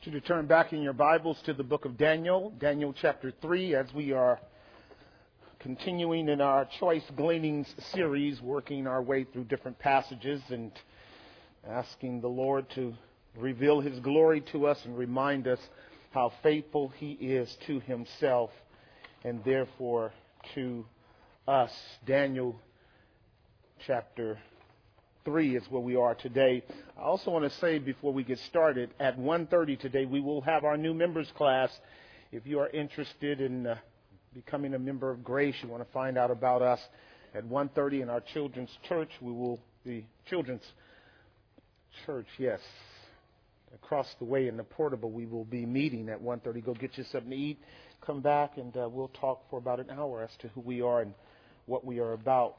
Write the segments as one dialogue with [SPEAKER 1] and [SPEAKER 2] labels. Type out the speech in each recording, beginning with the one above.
[SPEAKER 1] You to turn back in your Bibles to the book of Daniel, Daniel chapter 3, as we are continuing in our Choice Gleanings series, working our way through different passages and asking the Lord to reveal His glory to us and remind us how faithful He is to Himself and therefore to us. Daniel chapter 3 is where we are today. I also want to say before we get started, at 1:30 today we will have our new members class. If you are interested in becoming a member of Grace, you want to find out about us at 1:30 in our children's church. The children's church, yes, across the way in the portable. We will be meeting at 1:30. Go get you something to eat, come back, and we'll talk for about an hour as to who we are and what we are about.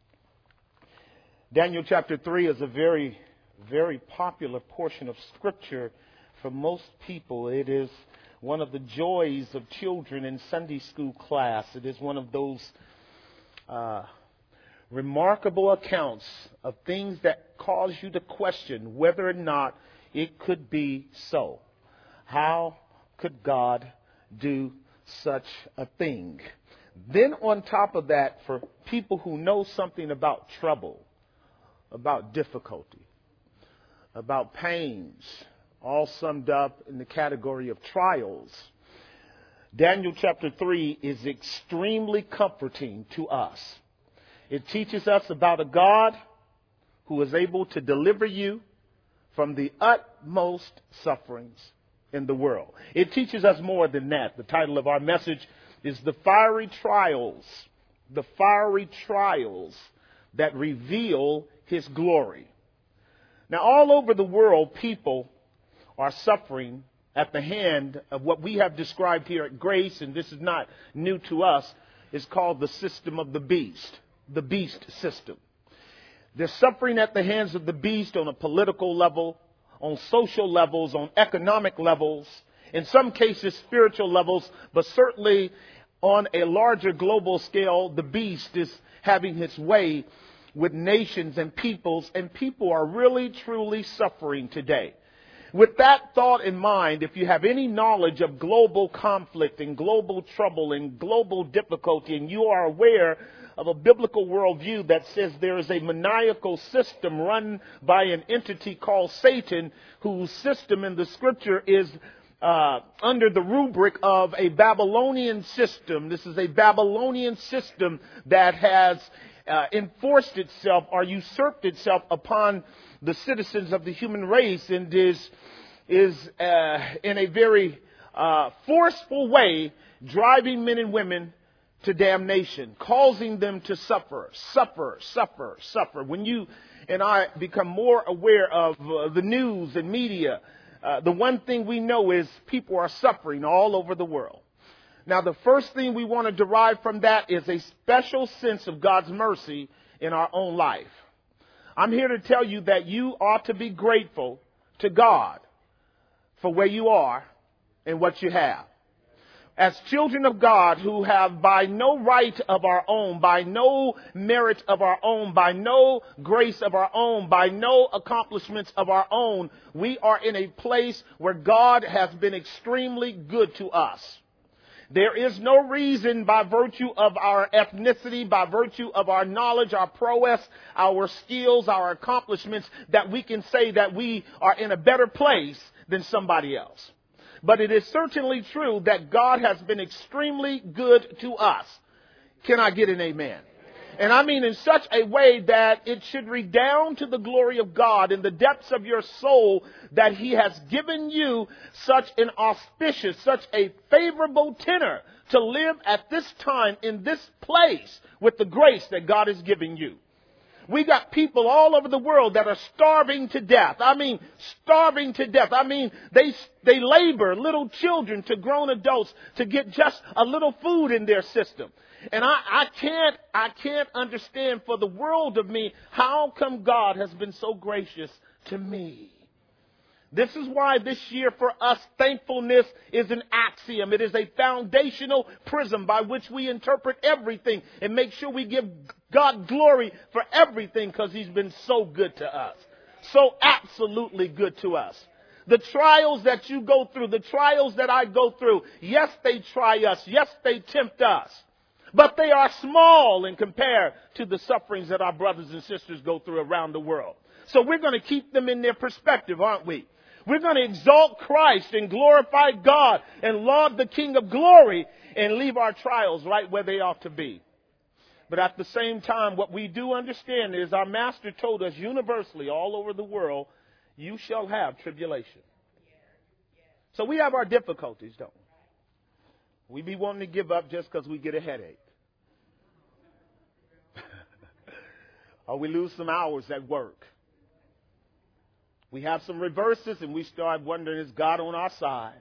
[SPEAKER 1] Daniel chapter 3 is a very, very popular portion of Scripture for most people. It is one of the joys of children in Sunday school class. It is one of those remarkable accounts of things that cause you to question whether or not it could be so. How could God do such a thing? Then on top of that, for people who know something about trouble, about difficulty, about pains, all summed up in the category of trials, Daniel chapter 3 is extremely comforting to us. It teaches us about a God who is able to deliver you from the utmost sufferings in the world. It teaches us more than that. The title of our message is The Fiery Trials that reveal His glory. Now, all over the world, people are suffering at the hand of what we have described here at Grace, and this is not new to us. It's called the system of the beast system. They're suffering at the hands of the beast on a political level, on social levels, on economic levels, in some cases spiritual levels, but certainly on a larger global scale, the beast is having its way with nations and people are really, truly suffering today. With that thought in mind, if you have any knowledge of global conflict and global trouble and global difficulty, and you are aware of a biblical worldview that says there is a maniacal system run by an entity called Satan, whose system in the Scripture is under the rubric of a Babylonian system. This is a Babylonian system that has enforced itself or usurped itself upon the citizens of the human race and is in a very forceful way driving men and women to damnation, causing them to suffer. When you and I become more aware of the news and media, the one thing we know is people are suffering all over the world. Now, the first thing we want to derive from that is a special sense of God's mercy in our own life. I'm here to tell you that you ought to be grateful to God for where you are and what you have. As children of God who have by no right of our own, by no merit of our own, by no grace of our own, by no accomplishments of our own, we are in a place where God has been extremely good to us. There is no reason by virtue of our ethnicity, by virtue of our knowledge, our prowess, our skills, our accomplishments, that we can say that we are in a better place than somebody else. But it is certainly true that God has been extremely good to us. Can I get an amen? And I mean in such a way that it should redound to the glory of God in the depths of your soul that He has given you such an auspicious, such a favorable tenor to live at this time in this place with the grace that God is giving you. We got people all over the world that are starving to death. I mean, starving to death. I mean, they labor, little children to grown adults, to get just a little food in their system. And I can't understand for the world of me how come God has been so gracious to me. This is why this year for us, thankfulness is an axiom. It is a foundational prism by which we interpret everything and make sure we give God glory for everything because He's been so good to us. So absolutely good to us. The trials that you go through, the trials that I go through, yes, they try us. Yes, they tempt us. But they are small in compared to the sufferings that our brothers and sisters go through around the world. So we're going to keep them in their perspective, aren't we? We're going to exalt Christ and glorify God and laud the King of glory and leave our trials right where they ought to be. But at the same time, what we do understand is our Master told us universally all over the world, you shall have tribulation. So we have our difficulties, don't we? We be wanting to give up just because we get a headache. Or we lose some hours at work. We have some reverses and we start wondering, is God on our side?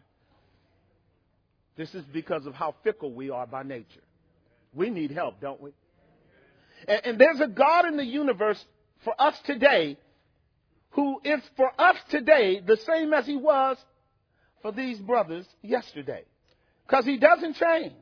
[SPEAKER 1] This is because of how fickle we are by nature. We need help, don't we? And there's a God in the universe for us today who is for us today the same as he was for these brothers yesterday. Because he doesn't change.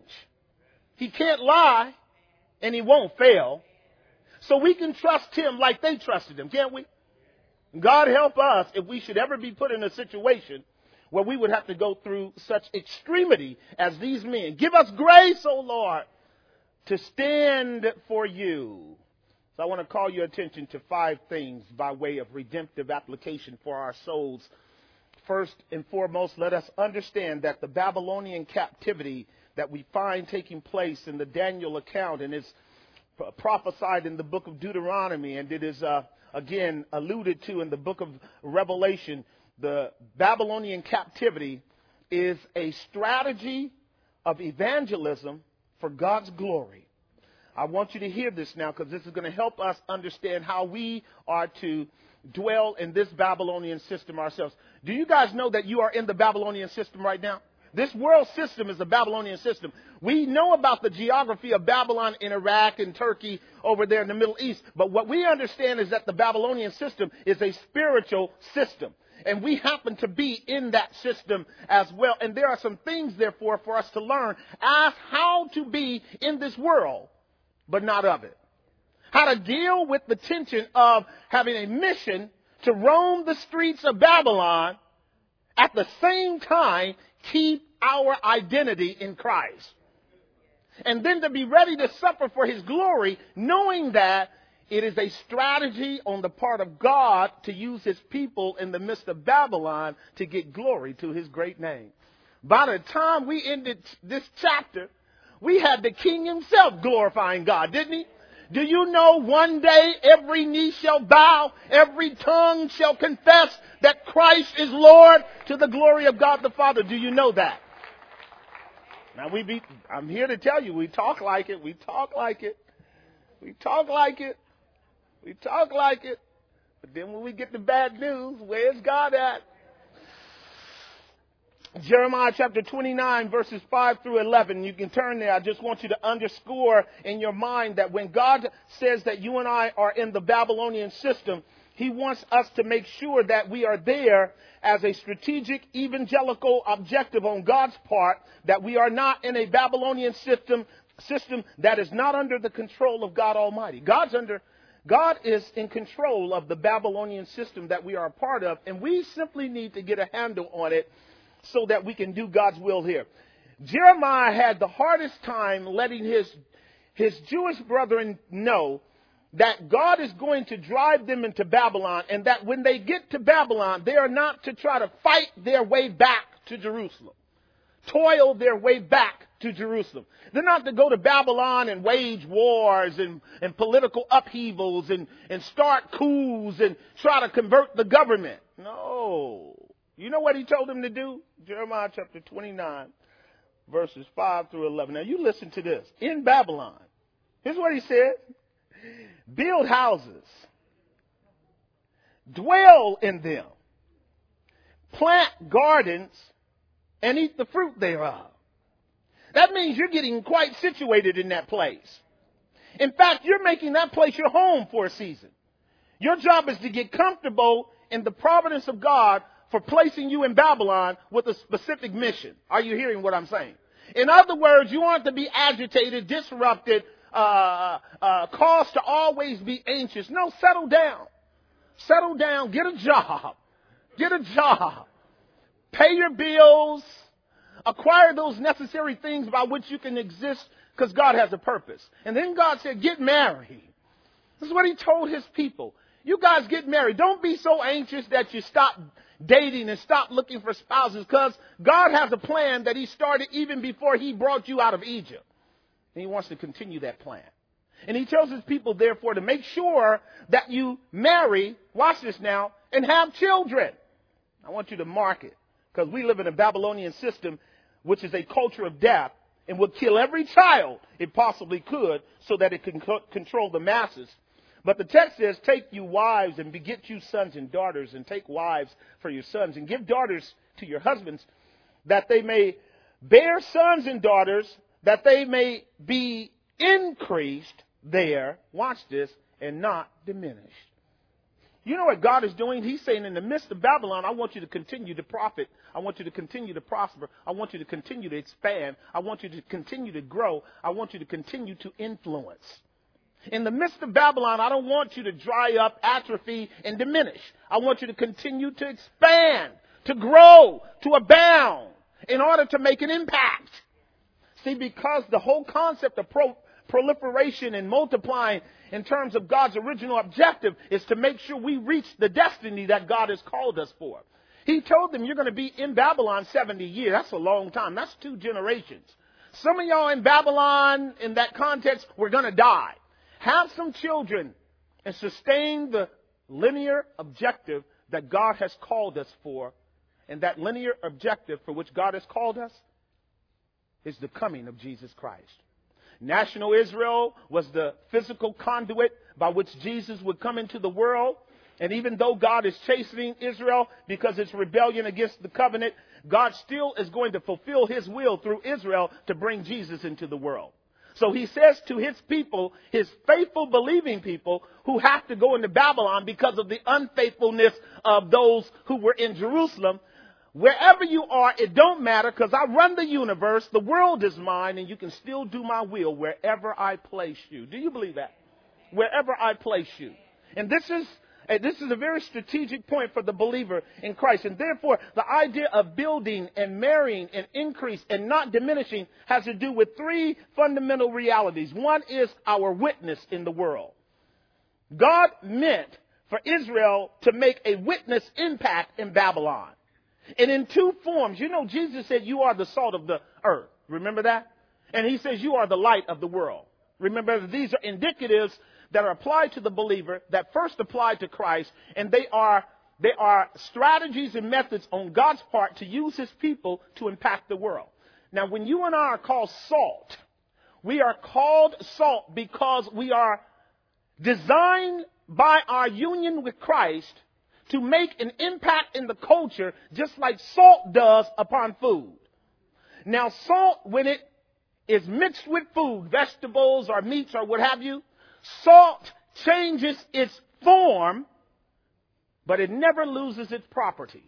[SPEAKER 1] He can't lie and he won't fail. So we can trust him like they trusted him, can't we? God help us if we should ever be put in a situation where we would have to go through such extremity as these men. Give us grace, O Lord, to stand for you. So I want to call your attention to 5 things by way of redemptive application for our souls. First and foremost, let us understand that the Babylonian captivity that we find taking place in the Daniel account and is prophesied in the book of Deuteronomy, and it is again alluded to in the book of Revelation, the Babylonian captivity is a strategy of evangelism for God's glory. I want you to hear this now because this is going to help us understand how we are to dwell in this Babylonian system ourselves. Do you guys know that you are in the Babylonian system right now? This world system is a Babylonian system. We know about the geography of Babylon in Iraq and Turkey over there in the Middle East. But what we understand is that the Babylonian system is a spiritual system. And we happen to be in that system as well. And there are some things, therefore, for us to learn as how to be in this world, but not of it. How to deal with the tension of having a mission to roam the streets of Babylon, at the same time keep our identity in Christ. And then to be ready to suffer for his glory, knowing that it is a strategy on the part of God to use his people in the midst of Babylon to get glory to his great name. By the time we ended this chapter, we had the king himself glorifying God, didn't he? Do you know one day every knee shall bow, every tongue shall confess that Christ is Lord to the glory of God the Father? Do you know that? Now I'm here to tell you, we talk like it, we talk like it, we talk like it, we talk like it. But then when we get the bad news, where's God at? Jeremiah chapter 29 verses 5 through 11. You can turn there. I just want you to underscore in your mind that when God says that you and I are in the Babylonian system, he wants us to make sure that we are there as a strategic evangelical objective on God's part, that we are not in a Babylonian system that is not under the control of God Almighty. God is in control of the Babylonian system that we are a part of, and we simply need to get a handle on it so that we can do God's will here. Jeremiah had the hardest time letting his Jewish brethren know that God is going to drive them into Babylon, and that when they get to Babylon, they are not to try to fight their way back to Jerusalem, toil their way back to Jerusalem. They're not to go to Babylon and wage wars and political upheavals and start coups and try to convert the government. No. You know what he told them to do? Jeremiah chapter 29, verses 5 through 11. Now you listen to this. In Babylon, here's what he said. Build houses. Dwell in them. Plant gardens and eat the fruit thereof. That means you're getting quite situated in that place. In fact, you're making that place your home for a season. Your job is to get comfortable in the providence of God for placing you in Babylon with a specific mission. Are you hearing what I'm saying? In other words, you aren't to be agitated, disrupted, caused to always be anxious. No, settle down. Settle down. Get a job. Get a job. pay your bills, acquire those necessary things by which you can exist because God has a purpose. And then God said, get married. This is what he told his people. You guys get married. Don't be so anxious that you stop dating and stop looking for spouses, because God has a plan that he started even before he brought you out of Egypt. And he wants to continue that plan. And he tells his people, therefore, to make sure that you marry, watch this now, and have children. I want you to mark it, because we live in a Babylonian system, which is a culture of death, and would kill every child it possibly could so that it can control the masses. But the text says, take you wives and beget you sons and daughters, and take wives for your sons, and give daughters to your husbands, that they may bear sons and daughters, that they may be increased there, watch this, and not diminished. You know what God is doing? He's saying, in the midst of Babylon, I want you to continue to profit. I want you to continue to prosper. I want you to continue to expand. I want you to continue to grow. I want you to continue to influence. In the midst of Babylon, I don't want you to dry up, atrophy, and diminish. I want you to continue to expand, to grow, to abound, in order to make an impact. See, because the whole concept of proliferation and multiplying in terms of God's original objective is to make sure we reach the destiny that God has called us for. He told them, you're going to be in Babylon 70 years. That's a long time. That's 2 generations. Some of y'all in Babylon, in that context, we're going to die. Have some children and sustain the linear objective that God has called us for. And that linear objective for which God has called us is the coming of Jesus Christ. National Israel was the physical conduit by which Jesus would come into the world. And even though God is chastening Israel because it's rebellion against the covenant, God still is going to fulfill his will through Israel to bring Jesus into the world. So he says to his people, his faithful believing people who have to go into Babylon because of the unfaithfulness of those who were in Jerusalem, wherever you are, it don't matter, because I run the universe, the world is mine, and you can still do my will wherever I place you. Do you believe that? Wherever I place you. And this is a very strategic point for the believer in Christ. And therefore, the idea of building and marrying and increase and not diminishing has to do with 3 fundamental realities. One is our witness in the world. God meant for Israel to make a witness impact in Babylon. And in 2 forms. You know, Jesus said, you are the salt of the earth. Remember that? And he says, you are the light of the world. Remember, these are indicatives that are applied to the believer, that first apply to Christ, and they are strategies and methods on God's part to use his people to impact the world. Now, when you and I are called salt, we are called salt because we are designed by our union with Christ to make an impact in the culture, just like salt does upon food. Now, salt, when it is mixed with food, vegetables or meats or what have you, salt changes its form, but it never loses its properties.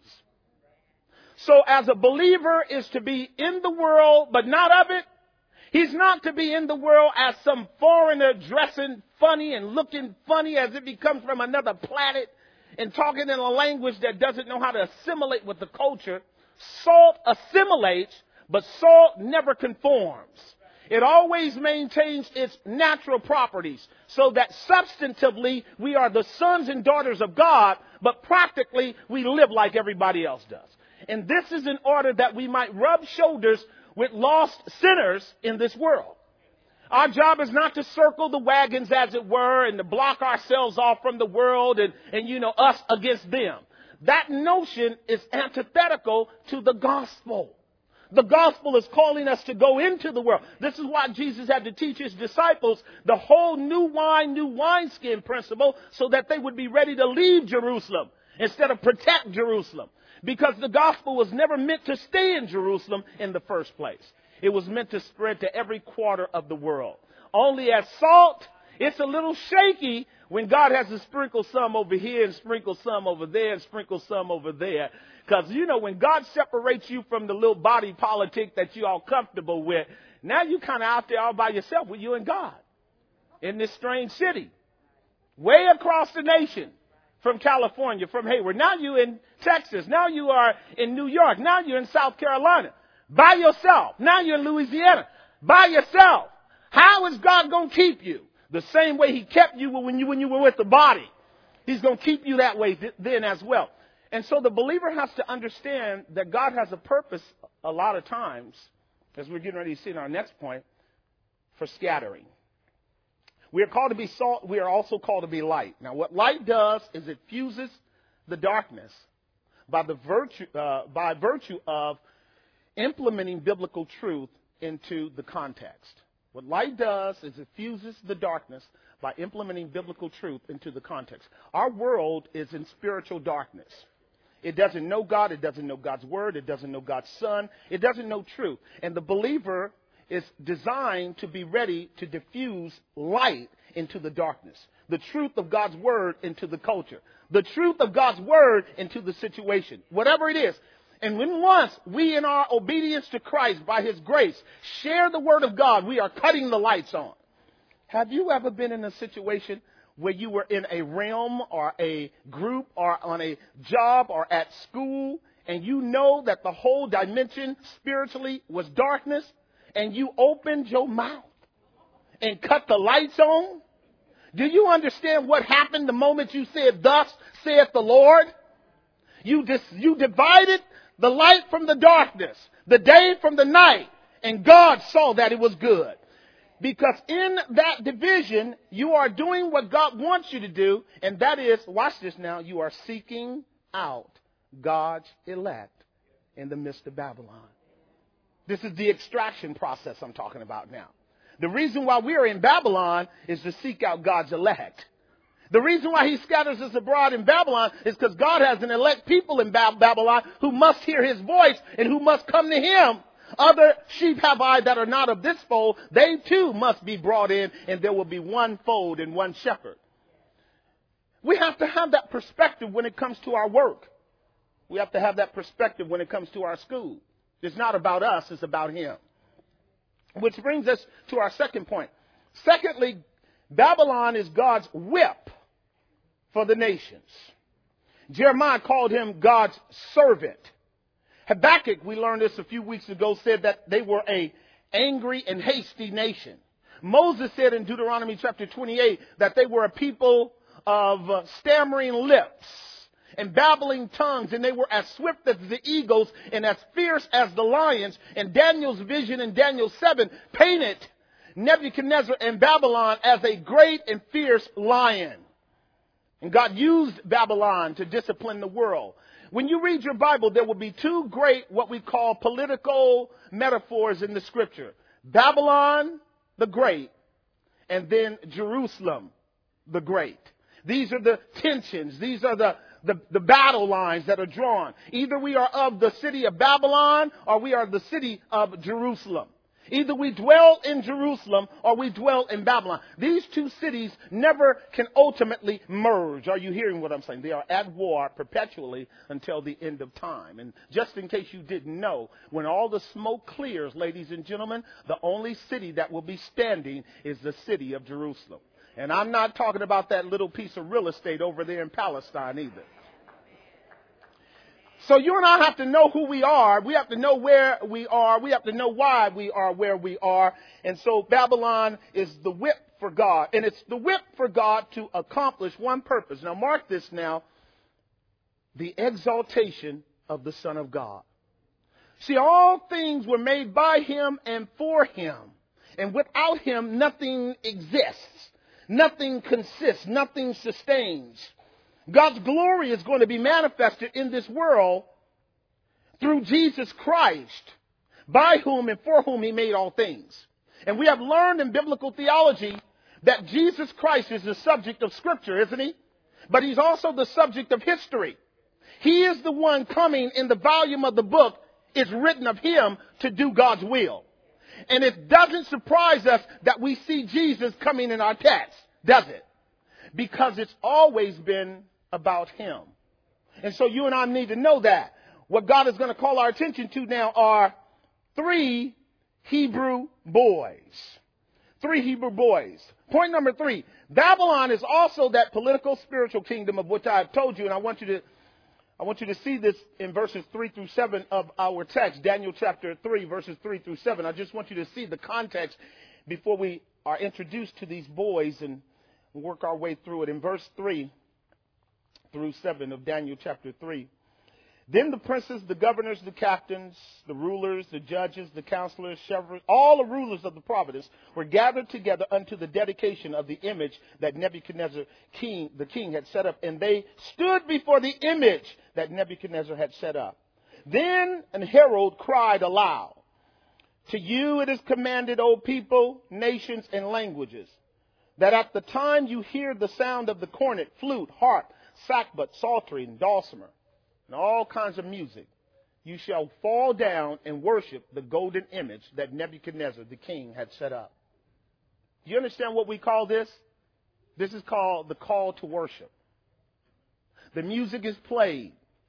[SPEAKER 1] So as a believer is to be in the world, but not of it, he's not to be in the world as some foreigner dressing funny and looking funny as if he comes from another planet and talking in a language that doesn't know how to assimilate with the culture. Salt assimilates, but salt never conforms. It always maintains its natural properties, so that substantively we are the sons and daughters of God, but practically we live like everybody else does. And this is in order that we might rub shoulders with lost sinners in this world. Our job is not to circle the wagons, as it were, and to block ourselves off from the world and us against them. That notion is antithetical to the gospel. The gospel is calling us to go into the world. This is why Jesus had to teach his disciples the whole new wineskin principle, so that they would be ready to leave Jerusalem instead of protect Jerusalem. Because the gospel was never meant to stay in Jerusalem in the first place. It was meant to spread to every quarter of the world. Only as salt, it's a little shaky when God has to sprinkle some over here and sprinkle some over there and sprinkle some over there. Because, when God separates you from the little body politic that you're all comfortable with, now you kind of out there all by yourself with you and God in this strange city, way across the nation, from California, from Hayward. Now you're in Texas. Now you are in New York. Now you're in South Carolina by yourself. Now you're in Louisiana by yourself. How is God going to keep you? The same way he kept you when you were with the body. He's going to keep you that way then as well. And so the believer has to understand that God has a purpose a lot of times, as we're getting ready to see in our next point, for scattering. We are called to be salt. We are also called to be light. Now, what light does is it fuses the darkness by virtue of implementing biblical truth into the context. What light does is it fuses the darkness by implementing biblical truth into the context. Our world is in spiritual darkness. It doesn't know God. It doesn't know God's word. It doesn't know God's son. It doesn't know truth. And the believer is designed to be ready to diffuse light into the darkness. The truth of God's word into the culture. The truth of God's word into the situation. Whatever it is. And when once we in our obedience to Christ by his grace share the word of God, we are cutting the lights on. Have you ever been in a situation where you were in a realm or a group or on a job or at school and you know that the whole dimension spiritually was darkness and you opened your mouth and cut the lights on? Do you understand what happened the moment you said, "Thus saith the Lord"? You divided the light from the darkness, the day from the night, and God saw that it was good. Because in that division, you are doing what God wants you to do, and that is, watch this now, you are seeking out God's elect in the midst of Babylon. This is the extraction process I'm talking about now. The reason why we are in Babylon is to seek out God's elect. The reason why he scatters us abroad in Babylon is because God has an elect people in Babylon who must hear his voice and who must come to him. Other sheep have I that are not of this fold. They too must be brought in, and there will be one fold and one shepherd. We have to have that perspective when it comes to our work. We have to have that perspective when it comes to our school. It's not about us, it's about him. Which brings us to our second point. Secondly, Babylon is God's whip for the nations. Jeremiah called him God's servant. Habakkuk, we learned this a few weeks ago, said that they were an angry and hasty nation. Moses said in Deuteronomy chapter 28 that they were a people of stammering lips and babbling tongues, and they were as swift as the eagles and as fierce as the lions. And Daniel's vision in Daniel 7 painted Nebuchadnezzar and Babylon as a great and fierce lion. And God used Babylon to discipline the world. When you read your Bible, there will be two great, what we call political metaphors in the scripture. Babylon the Great, and then Jerusalem the Great. These are the tensions. These are the battle lines that are drawn. Either we are of the city of Babylon or we are the city of Jerusalem. Either we dwell in Jerusalem or we dwell in Babylon. These two cities never can ultimately merge. Are you hearing what I'm saying? They are at war perpetually until the end of time. And just in case you didn't know, when all the smoke clears, ladies and gentlemen, the only city that will be standing is the city of Jerusalem. And I'm not talking about that little piece of real estate over there in Palestine either. So you and I have to know who we are. We have to know where we are. We have to know why we are where we are. And so Babylon is the whip for God. And it's the whip for God to accomplish one purpose. Now mark this now. The exaltation of the Son of God. See, all things were made by him and for him. And without him, nothing exists. Nothing consists. Nothing sustains. God's glory is going to be manifested in this world through Jesus Christ, by whom and for whom he made all things. And we have learned in biblical theology that Jesus Christ is the subject of Scripture, isn't he? But he's also the subject of history. He is the one coming in the volume of the book. It's written of him to do God's will. And it doesn't surprise us that we see Jesus coming in our text, does it? Because it's always been about him. And so you and I need to know that. What God is going to call our attention to now are 3 Hebrew boys. 3 Hebrew boys. Point number 3, Babylon is also that political spiritual kingdom of which I have told you, and I want you to see this in verses 3 through 7 of our text, Daniel chapter 3, verses 3 through 7. I just want you to see the context before we are introduced to these boys and work our way through it. In verse 3 through 7 of Daniel chapter 3. Then the princes, the governors, the captains, the rulers, the judges, the counselors, shepherds, all the rulers of the province were gathered together unto the dedication of the image that Nebuchadnezzar the king had set up. And they stood before the image that Nebuchadnezzar had set up. Then an herald cried aloud, to you it is commanded, O people, nations, and languages, that at the time you hear the sound of the cornet, flute, harp, sackbut, psaltery, and dulcimer, and all kinds of music, you shall fall down and worship the golden image that Nebuchadnezzar the king had set up. Do you understand what we call this? This is called the call to worship. The music is played,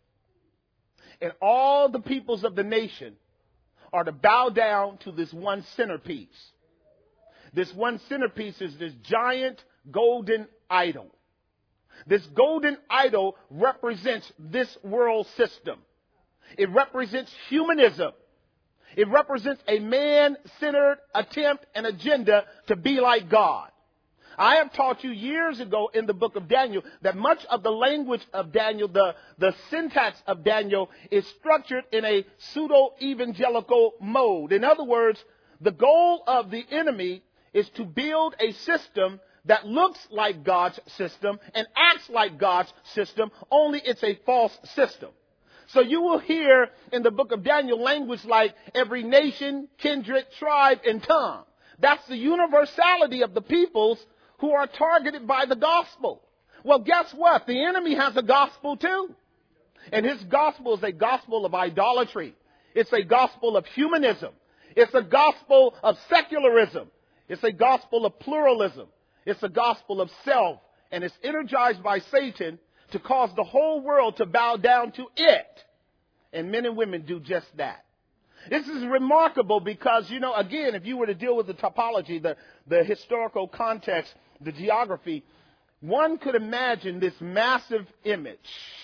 [SPEAKER 1] and all the peoples of the nation are to bow down to this one centerpiece. This one centerpiece is this giant golden idol. This golden idol represents this world system. It represents humanism. It represents a man-centered attempt and agenda to be like God. I have taught you years ago in the book of Daniel that much of the language of Daniel, the syntax of Daniel, is structured in a pseudo-evangelical mode. In other words, the goal of the enemy is to build a system that looks like God's system and acts like God's system, only it's a false system. So you will hear in the book of Daniel language like every nation, kindred, tribe, and tongue. That's the universality of the peoples who are targeted by the gospel. Well, guess what? The enemy has a gospel too. And his gospel is a gospel of idolatry. It's a gospel of humanism. It's a gospel of secularism. It's a gospel of pluralism. It's a gospel of self, and it's energized by Satan to cause the whole world to bow down to it. And men and women do just that. This is remarkable because, again, if you were to deal with the topology, the historical context, the geography, one could imagine this massive image.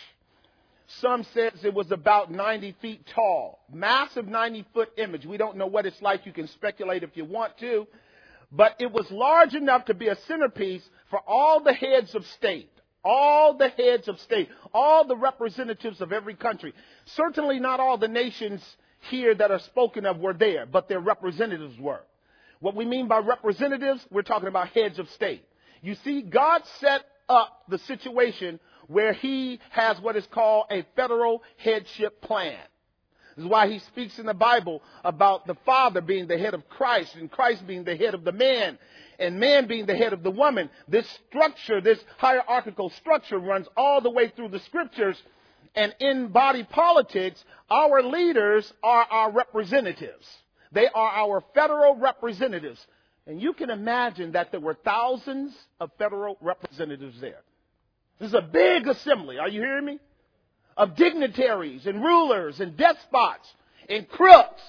[SPEAKER 1] Some says it was about 90 feet tall. Massive 90-foot image. We don't know what it's like. You can speculate if you want to. But it was large enough to be a centerpiece for all the heads of state, all the heads of state, all the representatives of every country. Certainly not all the nations here that are spoken of were there, but their representatives were. What we mean by representatives, we're talking about heads of state. You see, God set up the situation where he has what is called a federal headship plan. This is why he speaks in the Bible about the Father being the head of Christ and Christ being the head of the man and man being the head of the woman. This structure, this hierarchical structure runs all the way through the scriptures. And in body politics, our leaders are our representatives. They are our federal representatives. And you can imagine that there were thousands of federal representatives there. This is a big assembly. Are you hearing me? Of dignitaries and rulers and despots and crooks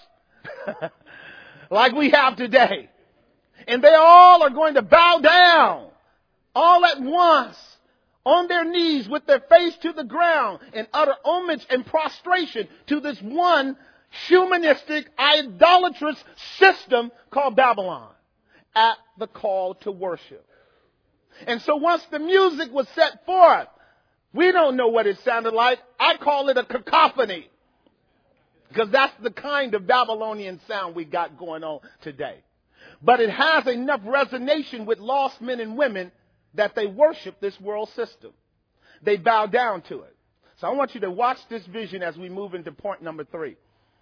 [SPEAKER 1] like we have today. And they all are going to bow down all at once on their knees with their face to the ground and utter homage and prostration to this one humanistic, idolatrous system called Babylon at the call to worship. And so once the music was set forth, we don't know what it sounded like. I call it a cacophony because that's the kind of Babylonian sound we got going on today. But it has enough resonation with lost men and women that they worship this world system. They bow down to it. So I want you to watch this vision as we move into point number 3.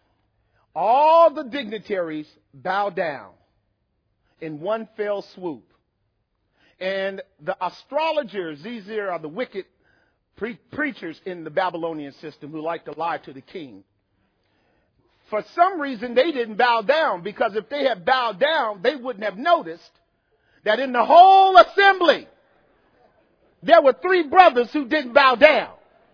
[SPEAKER 1] All the dignitaries bow down in one fell swoop. And the astrologers, these here are the wicked preachers in the Babylonian system who like to lie to the king. For some reason, they didn't bow down, because if they had bowed down, they wouldn't have noticed that in the whole assembly, there were 3 brothers who didn't bow down.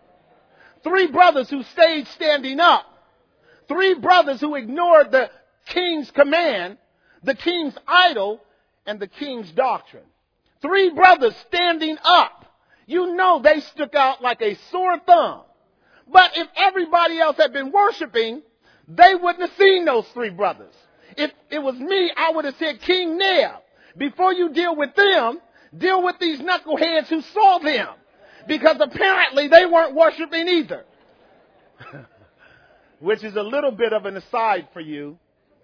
[SPEAKER 1] 3 brothers who stayed standing up. 3 brothers who ignored the king's command, the king's idol, and the king's doctrine. 3 brothers standing up. You know they stuck out like a sore thumb. But if everybody else had been worshiping, they wouldn't have seen those 3 brothers. If it was me, I would have said, King Neb, before you deal with them, deal with these knuckleheads who saw them. Because apparently they weren't worshiping either. Which is a little bit of an aside for you.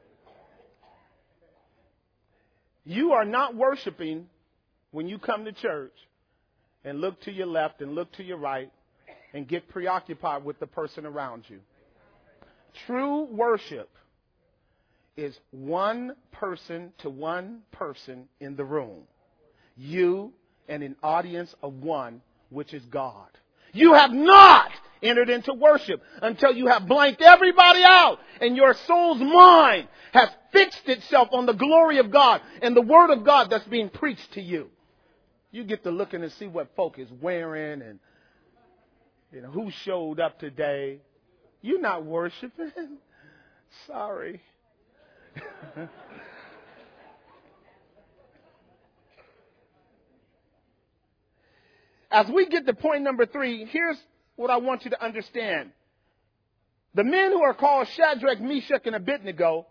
[SPEAKER 1] You are not worshiping when you come to church and look to your left and look to your right and get preoccupied with the person around you. True worship is one person to one person in the room. You and an audience of one, which is God. You have not entered into worship until you have blanked everybody out and your soul's mind has fixed itself on the glory of God and the word of God that's being preached to you. You get to looking and see what folk is wearing and who showed up today. You're not worshiping. Sorry. As we get to point number 3, here's what I want you to understand. The men who are called Shadrach, Meshach, and Abednego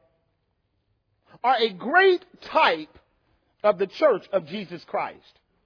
[SPEAKER 1] are a great type of the church of Jesus Christ.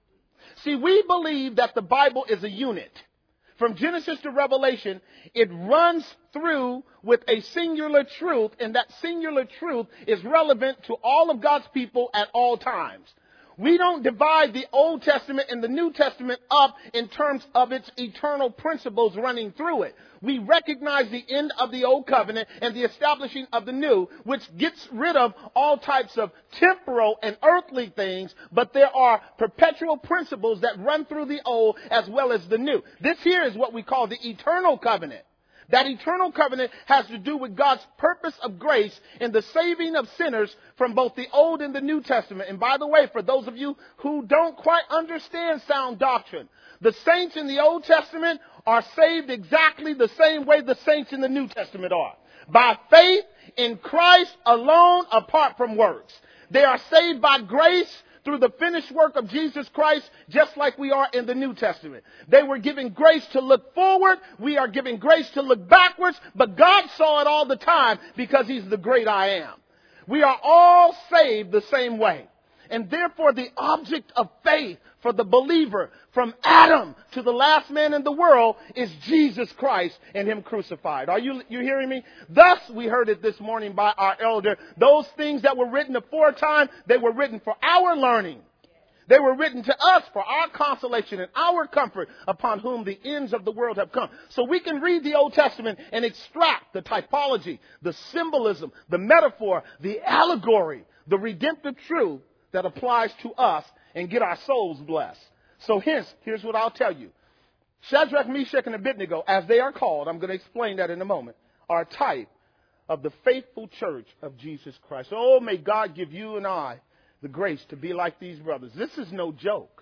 [SPEAKER 1] See, we believe that the Bible is a unit. From Genesis to Revelation, it runs through with a singular truth, and that singular truth is relevant to all of God's people at all times. We don't divide the Old Testament and the New Testament up in terms of its eternal principles running through it. We recognize the end of the Old Covenant and the establishing of the New, which gets rid of all types of temporal and earthly things, but there are perpetual principles that run through the Old as well as the New. This here is what we call the eternal covenant. That eternal covenant has to do with God's purpose of grace in the saving of sinners from both the Old and the New Testament. And by the way, for those of you who don't quite understand sound doctrine, the saints in the Old Testament are saved exactly the same way the saints in the New Testament are. By faith in Christ alone, apart from works. They are saved by grace through the finished work of Jesus Christ, just like we are in the New Testament. They were given grace to look forward. We are given grace to look backwards. But God saw it all the time because He's the great I am. We are all saved the same way. And therefore, the object of faith for the believer from Adam to the last man in the world is Jesus Christ and Him crucified. Are you hearing me? Thus, we heard it this morning by our elder. Those things that were written aforetime, they were written for our learning. They were written to us for our consolation and our comfort, upon whom the ends of the world have come. So we can read the Old Testament and extract the typology, the symbolism, the metaphor, the allegory, the redemptive truth that applies to us and get our souls blessed. So here's what I'll tell you. Shadrach, Meshach, and Abednego, as they are called, I'm going to explain that in a moment, are a type of the faithful church of Jesus Christ. Oh, may God give you and I the grace to be like these brothers. This is no joke.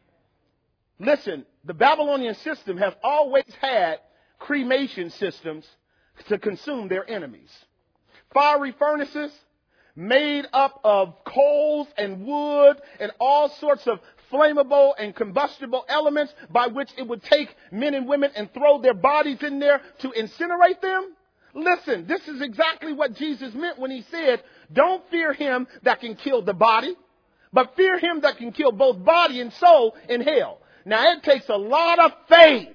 [SPEAKER 1] Listen, the Babylonian system has always had cremation systems to consume their enemies. Fiery furnaces made up of coals and wood and all sorts of flammable and combustible elements by which it would take men and women and throw their bodies in there to incinerate them. Listen, this is exactly what Jesus meant when He said, don't fear him that can kill the body, but fear him that can kill both body and soul in hell. Now, it takes a lot of faith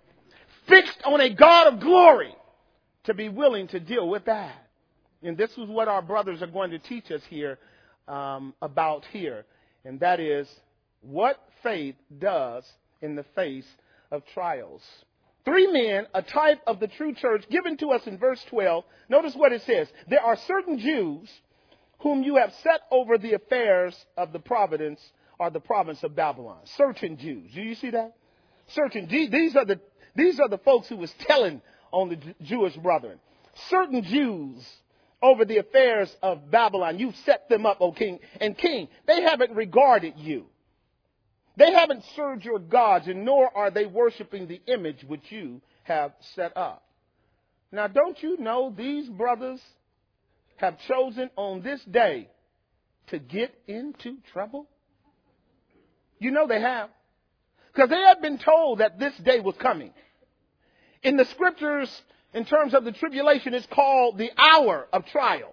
[SPEAKER 1] fixed on a God of glory to be willing to deal with that. And this is what our brothers are going to teach us here about here. And that is what faith does in the face of trials. 3 men, a type of the true church, given to us in verse 12. Notice what it says. There are certain Jews whom you have set over the affairs of the province or the province of Babylon. Certain Jews. Do you see that? Certain. These are the folks who was telling on the Jewish brethren. Certain Jews over the affairs of Babylon. You've set them up, O king. And king, they haven't regarded you. They haven't served your gods, and nor are they worshiping the image which you have set up. Now, don't you know these brothers have chosen on this day to get into trouble? You know they have. Because they had been told that this day was coming. In the scriptures, in terms of the tribulation, it's called the hour of trial.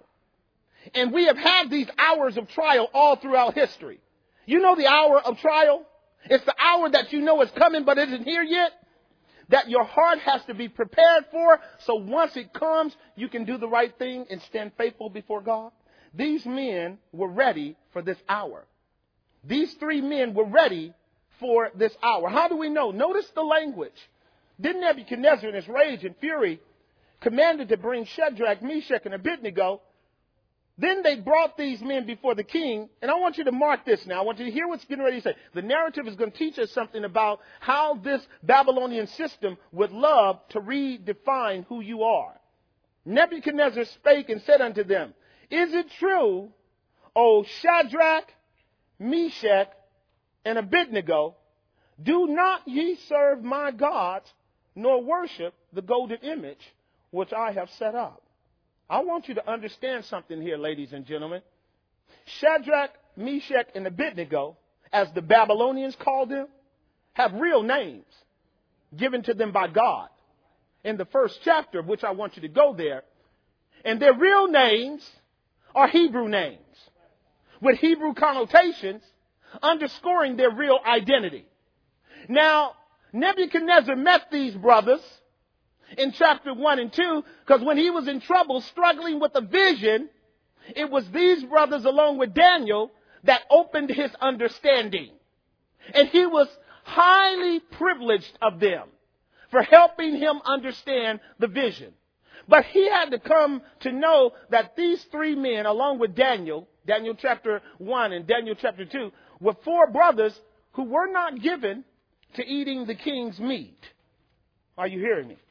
[SPEAKER 1] And we have had these hours of trial all throughout history. You know the hour of trial? It's the hour that you know is coming but isn't here yet. That your heart has to be prepared for. So once it comes, you can do the right thing and stand faithful before God. These men were ready for this hour. These three men were ready for this hour. How do we know? Notice the language. Then Nebuchadnezzar in his rage and fury commanded to bring Shadrach, Meshach, and Abednego. Then they brought these men before the king. And I want you to mark this now. I want you to hear what's getting ready to say. The narrative is going to teach us something about how this Babylonian system would love to redefine who you are. Nebuchadnezzar spake and said unto them, Is it true, O Shadrach, Meshach, and Abednego, do not ye serve my gods, nor worship the golden image which I have set up? I want you to understand something here, ladies and gentlemen. Shadrach, Meshach, and Abednego, as the Babylonians called them, have real names given to them by God. In the first chapter, of which I want you to go there, and their real names are Hebrew names with Hebrew connotations, underscoring their real identity. Now, Nebuchadnezzar met these brothers in chapter 1 and 2, because when he was in trouble, struggling with a vision, it was these brothers along with Daniel that opened his understanding. And he was highly privileged of them for helping him understand the vision. But he had to come to know that these three men, along with Daniel chapter 1 and Daniel chapter 2, were four brothers who were not given to eating the king's meat. Are you hearing me?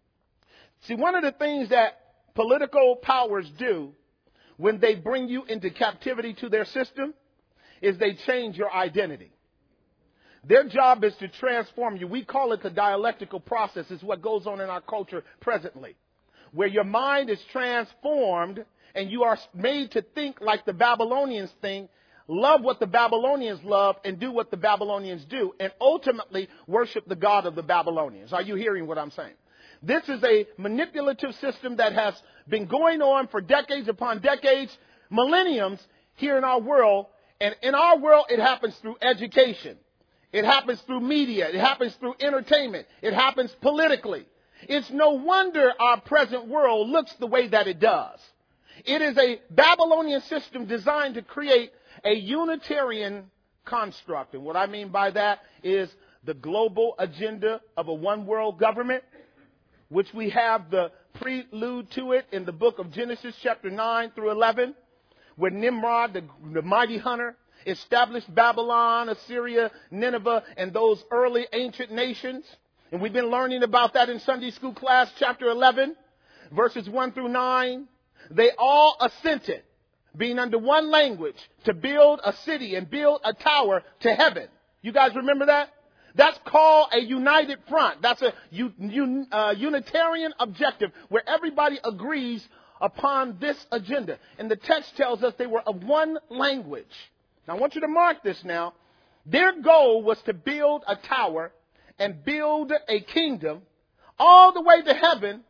[SPEAKER 1] See, one of the things that political powers do when they bring you into captivity to their system is they change your identity. Their job is to transform you. We call it the dialectical process. It's what goes on in our culture presently, where your mind is transformed and you are made to think like the Babylonians think, love what the Babylonians love, and do what the Babylonians do, and ultimately worship the God of the Babylonians. Are you hearing what I'm saying? This is a manipulative system that has been going on for decades upon decades, millenniums here in our world. And in our world, it happens through education. It happens through media. It happens through entertainment. It happens politically. It's no wonder our present world looks the way that it does. It is a Babylonian system designed to create a Unitarian construct. And what I mean by that is the global agenda of a one world government, which we have the prelude to it in the book of Genesis chapter 9 through 11, where Nimrod, the mighty hunter, established Babylon, Assyria, Nineveh, and those early ancient nations. And we've been learning about that in Sunday school class, chapter 11, verses 1 through 9. They all assented, being under one language, to build a city and build a tower to heaven. You guys remember that? That's called a united front. That's a Unitarian objective where everybody agrees upon this agenda. And the text tells us they were of one language. Now, I want you to mark this now. Their goal was to build a tower and build a kingdom all the way to heaven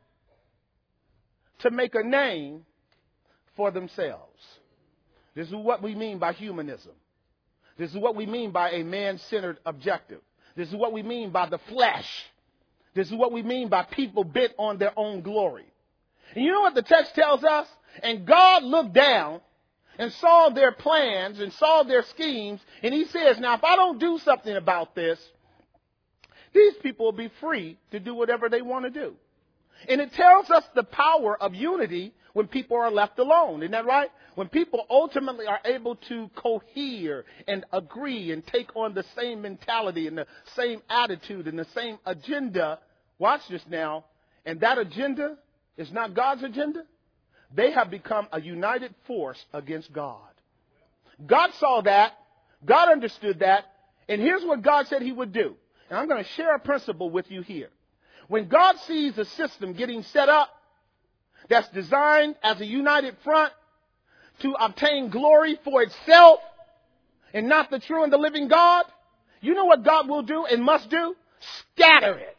[SPEAKER 1] to make a name for themselves. This is what we mean by humanism. This is what we mean by a man-centered objective. This is what we mean by the flesh. This is what we mean by people bent on their own glory. And you know what the text tells us? And God looked down and saw their plans and saw their schemes. And he says, now, if I don't do something about this, these people will be free to do whatever they want to do. And it tells us the power of unity when people are left alone. Isn't that right? When people ultimately are able to cohere and agree and take on the same mentality and the same attitude and the same agenda. Watch this now. And that agenda is not God's agenda. They have become a united force against God. God saw that. God understood that. And here's what God said he would do. And I'm going to share a principle with you here. When God sees a system getting set up that's designed as a united front to obtain glory for itself and not the true and the living God, you know what God will do and must do? Scatter it.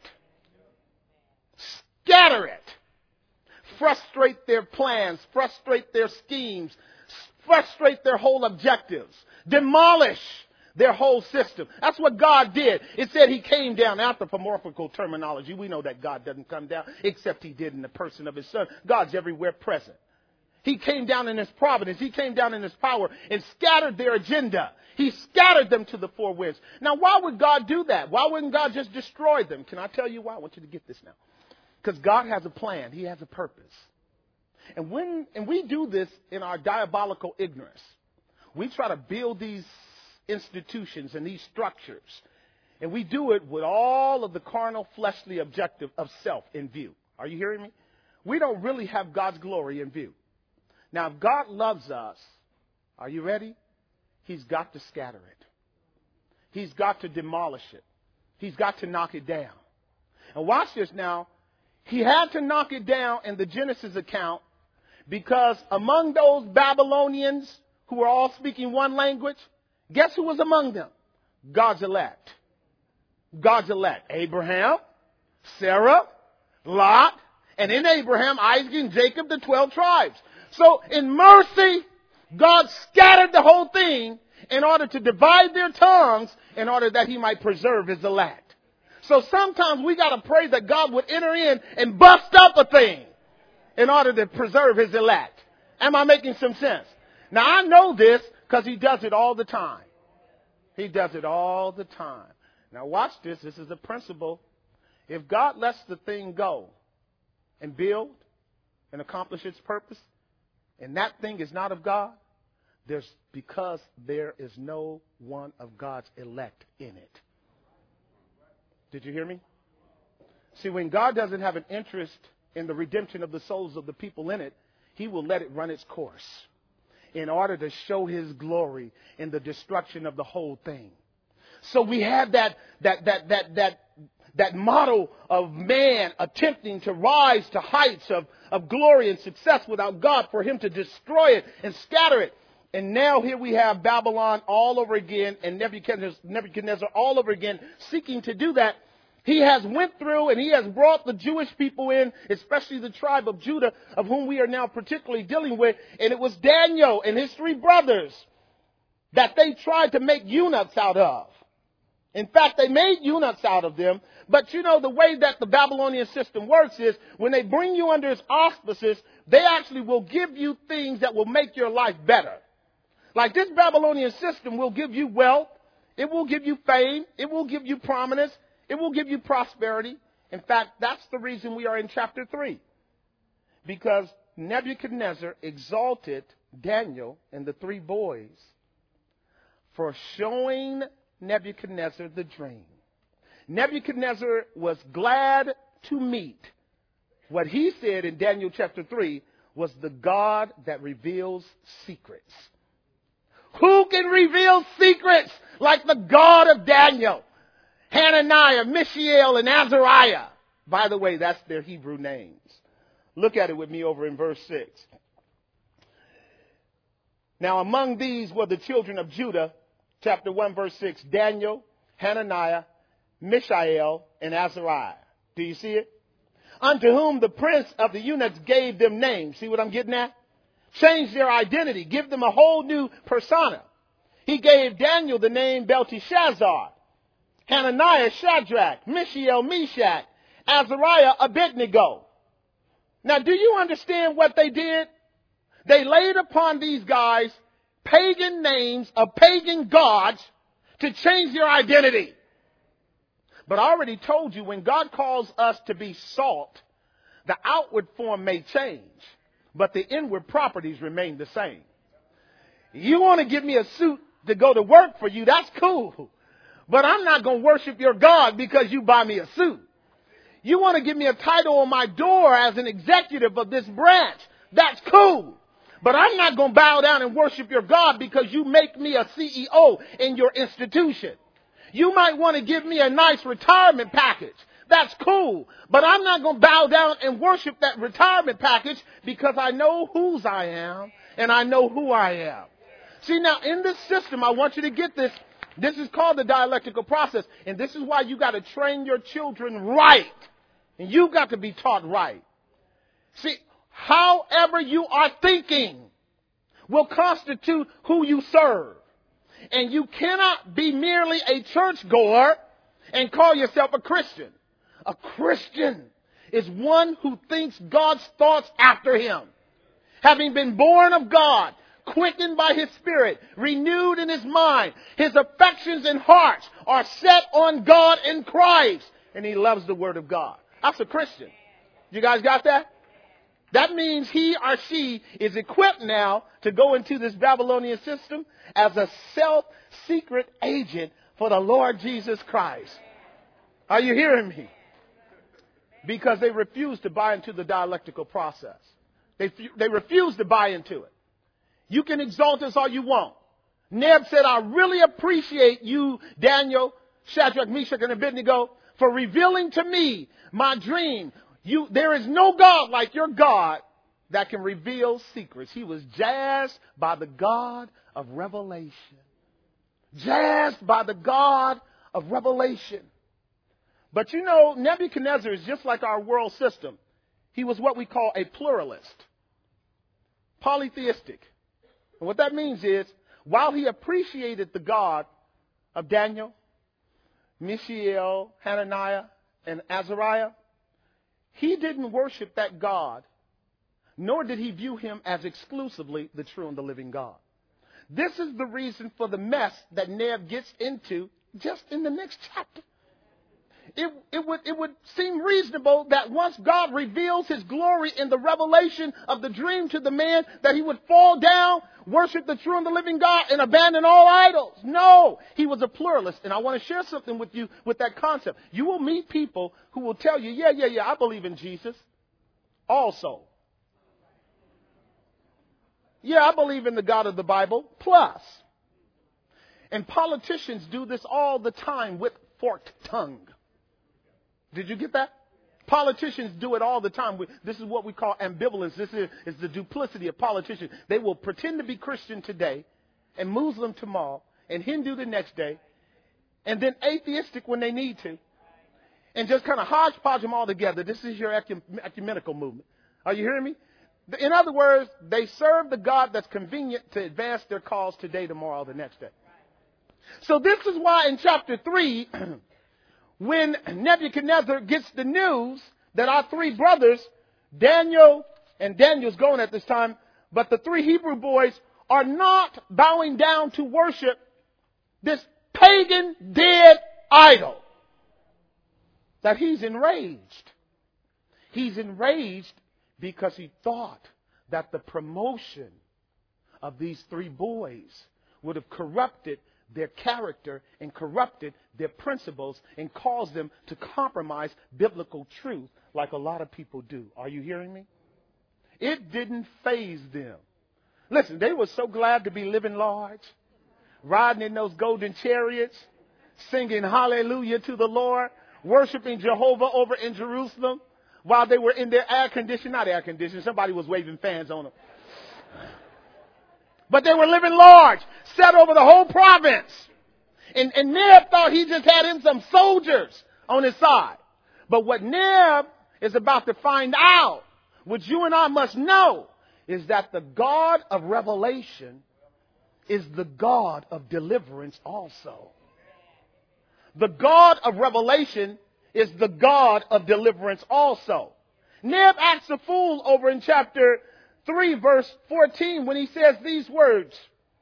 [SPEAKER 1] Scatter it. Frustrate their plans, frustrate their schemes, frustrate their whole objectives, demolish their whole system. That's what God did. It said he came down. Anthropomorphical terminology. We know that God doesn't come down, except he did in the person of his son. God's everywhere present. He came down in his providence. He came down in his power and scattered their agenda. He scattered them to the four winds. Now, why would God do that? Why wouldn't God just destroy them? Can I tell you why? I want you to get this now. Because God has a plan. He has a purpose. And we do this in our diabolical ignorance. We try to build these institutions and these structures. And we do it with all of the carnal, fleshly objective of self in view. Are you hearing me? We don't really have God's glory in view. Now, if God loves us, are you ready? He's got to scatter it. He's got to demolish it. He's got to knock it down. And watch this now. He had to knock it down in the Genesis account because among those Babylonians who were all speaking one language, guess who was among them? God's elect. God's elect. Abraham, Sarah, Lot, and in Abraham, Isaac, and Jacob, the 12 tribes. So in mercy, God scattered the whole thing in order to divide their tongues in order that he might preserve his elect. So sometimes we got to pray that God would enter in and bust up a thing in order to preserve his elect. Am I making some sense? Now, I know this because he does it all the time. He does it all the time. Now, watch this. This is a principle. If God lets the thing go and build and accomplish its purpose, and that thing is not of God, because there is no one of God's elect in it. Did you hear me? See, when God doesn't have an interest in the redemption of the souls of the people in it, he will let it run its course in order to show his glory in the destruction of the whole thing. So we have that model of man attempting to rise to heights of glory and success without God, for him to destroy it and scatter it. And now here we have Babylon all over again and Nebuchadnezzar all over again seeking to do that. He has went through and he has brought the Jewish people in, especially the tribe of Judah, of whom we are now particularly dealing with. And it was Daniel and his three brothers that they tried to make eunuchs out of. In fact, they made eunuchs out of them. But you know, the way that the Babylonian system works is when they bring you under its auspices, they actually will give you things that will make your life better. Like this Babylonian system will give you wealth. It will give you fame. It will give you prominence. It will give you prosperity. In fact, that's the reason we are in chapter 3. Because Nebuchadnezzar exalted Daniel and the three boys for showing Nebuchadnezzar the dream. Nebuchadnezzar was glad to meet what he said in Daniel chapter 3 was the God that reveals secrets. Who can reveal secrets like the God of Daniel? Hananiah, Mishael, and Azariah. By the way, that's their Hebrew names. Look at it with me over in verse 6. Now among these were the children of Judah, chapter 1, verse 6, Daniel, Hananiah, Mishael, and Azariah. Do you see it? Unto whom the prince of the eunuchs gave them names. See what I'm getting at? Change their identity. Give them a whole new persona. He gave Daniel the name Belteshazzar. Hananiah, Shadrach. Mishael, Meshach. Azariah, Abednego. Now, do you understand what they did? They laid upon these guys pagan names of pagan gods to change their identity. But I already told you, when God calls us to be salt, the outward form may change, but the inward properties remain the same. You want to give me a suit to go to work for you, that's cool. But I'm not going to worship your God because you buy me a suit. You want to give me a title on my door as an executive of this branch, that's cool. But I'm not going to bow down and worship your God because you make me a CEO in your institution. You might want to give me a nice retirement package. that's cool. But I'm not going to bow down and worship that retirement package because I know whose I am and I know who I am. See, now in this system, I want you to get this. This is called the dialectical process. And this is why you got to train your children right. And you got to be taught right. See, however you are thinking will constitute who you serve. And you cannot be merely a churchgoer and call yourself a Christian. A Christian is one who thinks God's thoughts after him. Having been born of God, quickened by his spirit, renewed in his mind, his affections and hearts are set on God in Christ. And he loves the word of God. That's a Christian. You guys got that? That means he or she is equipped now to go into this Babylonian system as a self-secret agent for the Lord Jesus Christ. Are you hearing me? Because they refuse to buy into the dialectical process. They refuse to buy into it. You can exalt us all you want. Neb said, I really appreciate you, Daniel, Shadrach, Meshach, and Abednego, for revealing to me my dream. There is no God like your God that can reveal secrets. He was jazzed by the God of revelation. Jazzed by the God of revelation. But you know, Nebuchadnezzar is just like our world system. He was what we call a pluralist. Polytheistic. And what that means is, while he appreciated the God of Daniel, Mishael, Hananiah, and Azariah, he didn't worship that God, nor did he view him as exclusively the true and the living God. This is the reason for the mess that Neb gets into just in the next chapter. It would seem reasonable that once God reveals his glory in the revelation of the dream to the man, that he would fall down, worship the true and the living God, and abandon all idols. No, he was a pluralist. And I want to share something with you with that concept. You will meet people who will tell you, yeah, I believe in Jesus. Also. Yeah, I believe in the God of the Bible. Plus. And politicians do this all the time with forked tongue. Did you get that? Politicians do it all the time. This is what we call ambivalence. This is the duplicity of politicians. They will pretend to be Christian today and Muslim tomorrow and Hindu the next day and then atheistic when they need to and just kind of hodgepodge them all together. This is your ecumenical movement. Are you hearing me? In other words, they serve the God that's convenient to advance their cause today, tomorrow, the next day. So this is why in chapter 3... when Nebuchadnezzar gets the news that our three brothers, Daniel's gone at this time, but the three Hebrew boys are not bowing down to worship this pagan dead idol, that he's enraged. He's enraged because he thought that the promotion of these three boys would have corrupted their character and corrupted their principles and caused them to compromise biblical truth like a lot of people do. Are you hearing me? It didn't faze them. Listen, they were so glad to be living large, riding in those golden chariots, singing hallelujah to the Lord, worshiping Jehovah over in Jerusalem while they were in their not air conditioned, somebody was waving fans on them. But they were living large, set over the whole province. And Neb thought he just had in some soldiers on his side. But what Neb is about to find out, what you and I must know, is that the God of revelation is the God of deliverance also. The God of revelation is the God of deliverance also. Neb acts a fool over in chapter 3 verse 14 when he says these words.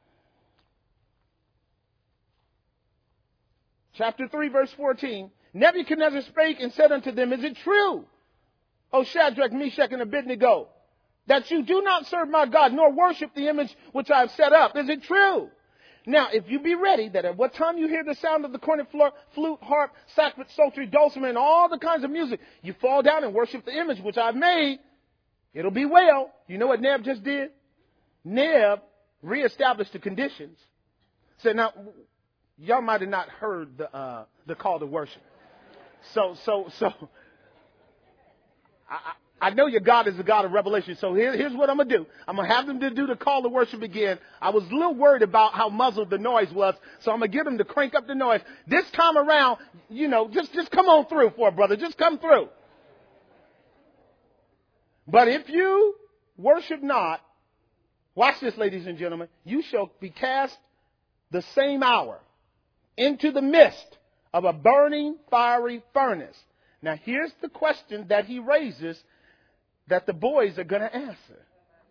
[SPEAKER 1] Chapter 3 verse 14. Nebuchadnezzar spake and said unto them, is it true, O Shadrach, Meshach, and Abednego, that you do not serve my God, nor worship the image which I have set up? Is it true? Now, if you be ready, that at what time you hear the sound of the cornet, flute, harp, sackbut, psaltery, dulcimer, and all the kinds of music, you fall down and worship the image which I have made, it'll be well. You know what Neb just did? Neb reestablished the conditions. Said, now, y'all might have not heard the call to worship. So I know your God is the God of revelation. So here's what I'm going to do. I'm going to have them to do the call to worship again. I was a little worried about how muzzled the noise was. So I'm going to get them to crank up the noise. This time around, just come on through for it, brother. Just come through. But if you worship not, watch this, ladies and gentlemen, you shall be cast the same hour into the midst of a burning fiery furnace. Now here's the question that he raises that the boys are going to answer.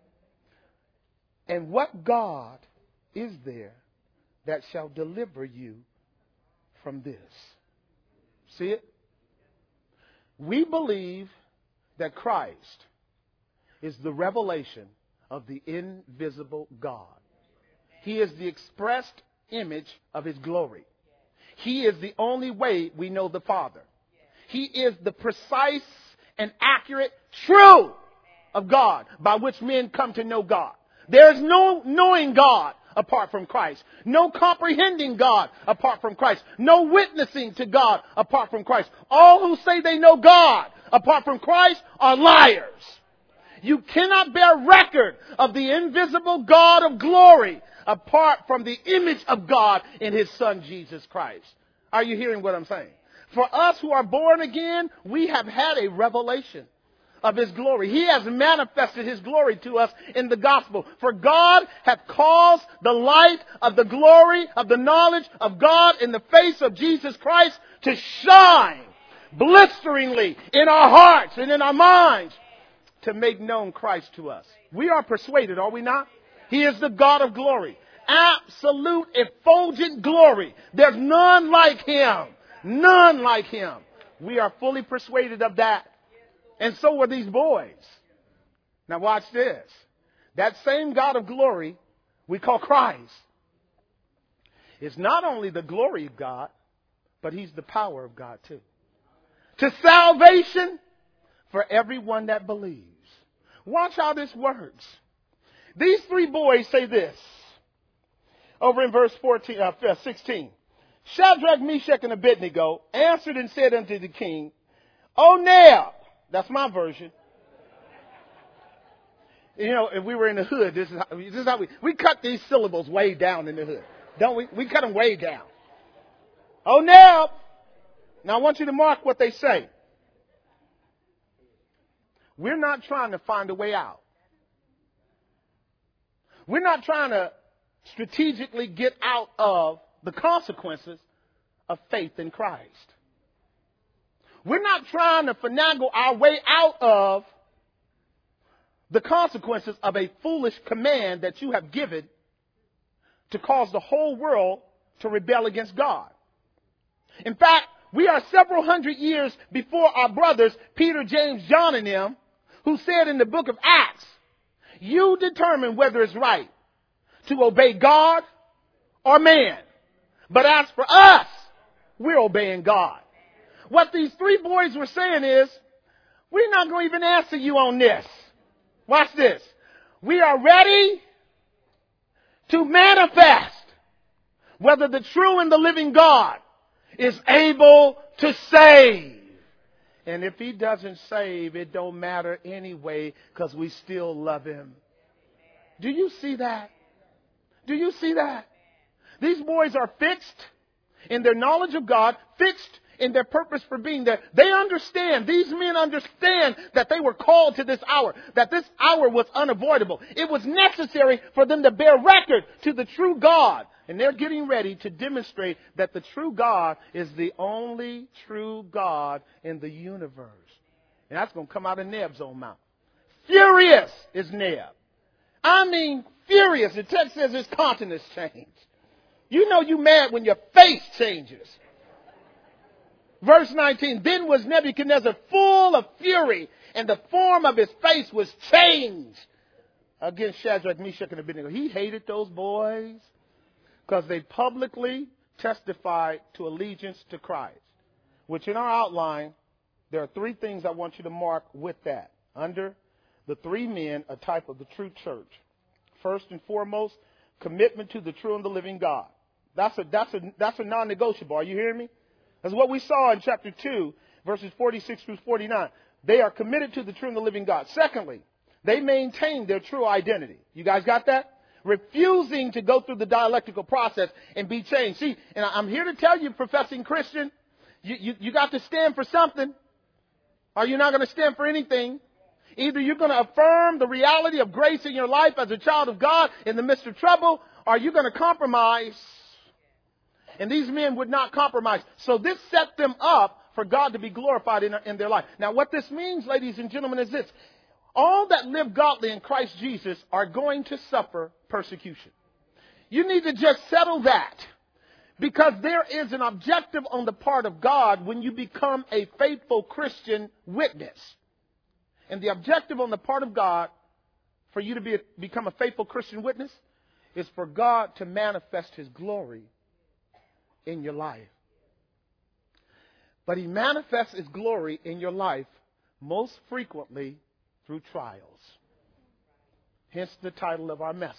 [SPEAKER 1] And what God is there that shall deliver you from this? See it? We believe that Christ is the revelation of the invisible God. He is the expressed image of his glory. He is the only way we know the Father. He is the precise and accurate truth of God by which men come to know God. There is no knowing God apart from Christ. No comprehending God apart from Christ. No witnessing to God apart from Christ. All who say they know God apart from Christ are liars. You cannot bear record of the invisible God of glory apart from the image of God in his Son, Jesus Christ. Are you hearing what I'm saying? For us who are born again, we have had a revelation of his glory. He has manifested his glory to us in the gospel. For God hath caused the light of the glory of the knowledge of God in the face of Jesus Christ to shine blisteringly in our hearts and in our minds to make known Christ to us. We are persuaded, are we not? He is the God of glory. Absolute, effulgent glory. There's none like him. None like him. We are fully persuaded of that. And so were these boys. Now watch this. That same God of glory we call Christ is not only the glory of God, but he's the power of God too. To salvation for everyone that believes. Watch how this works. These three boys say this. Over in verse 16. Shadrach, Meshach, and Abednego answered and said unto the king, O Neb, that's my version. If we were in the hood, this is how we cut these syllables way down in the hood. Don't we? We cut them way down. O Neb. Now I want you to mark what they say. We're not trying to find a way out. We're not trying to strategically get out of the consequences of faith in Christ. We're not trying to finagle our way out of the consequences of a foolish command that you have given to cause the whole world to rebel against God. In fact, we are several hundred years before our brothers, Peter, James, John, and them, who said in the book of Acts, you determine whether it's right to obey God or man. But as for us, we're obeying God. What these three boys were saying is, we're not going to even answer you on this. Watch this. We are ready to manifest whether the true and the living God is able to save. And if he doesn't save, it don't matter anyway, because we still love him. Do you see that? Do you see that? These boys are fixed in their knowledge of God, fixed in their purpose for being there. They understand, these men understand that they were called to this hour, that this hour was unavoidable. It was necessary for them to bear record to the true God. And they're getting ready to demonstrate that the true God is the only true God in the universe. And that's going to come out of Neb's own mouth. Furious is Neb. I mean, furious. The text says his countenance changed. You know you mad when your face changes. Verse 19, then was Nebuchadnezzar full of fury, and the form of his face was changed against Shadrach, Meshach, and Abednego. He hated those boys because they publicly testified to allegiance to Christ, which in our outline, there are three things I want you to mark with that. Under the three men, a type of the true church. First and foremost, commitment to the true and the living God. That's a non-negotiable. Are you hearing me? That's what we saw in chapter 2, verses 46 through 49. They are committed to the true and the living God. Secondly, they maintain their true identity. You guys got that? Refusing to go through the dialectical process and be changed. See, and I'm here to tell you, professing Christian, you got to stand for something, or you're not going to stand for anything. Either you're going to affirm the reality of grace in your life as a child of God in the midst of trouble, or you're going to compromise. And these men would not compromise. So this set them up for God to be glorified in their life. Now, what this means, ladies and gentlemen, is this. All that live godly in Christ Jesus are going to suffer persecution. You need to just settle that. Because there is an objective on the part of God when you become a faithful Christian witness. And the objective on the part of God for you to become a faithful Christian witness is for God to manifest His glory in your life. But He manifests His glory in your life most frequently through trials. Hence the title of our message.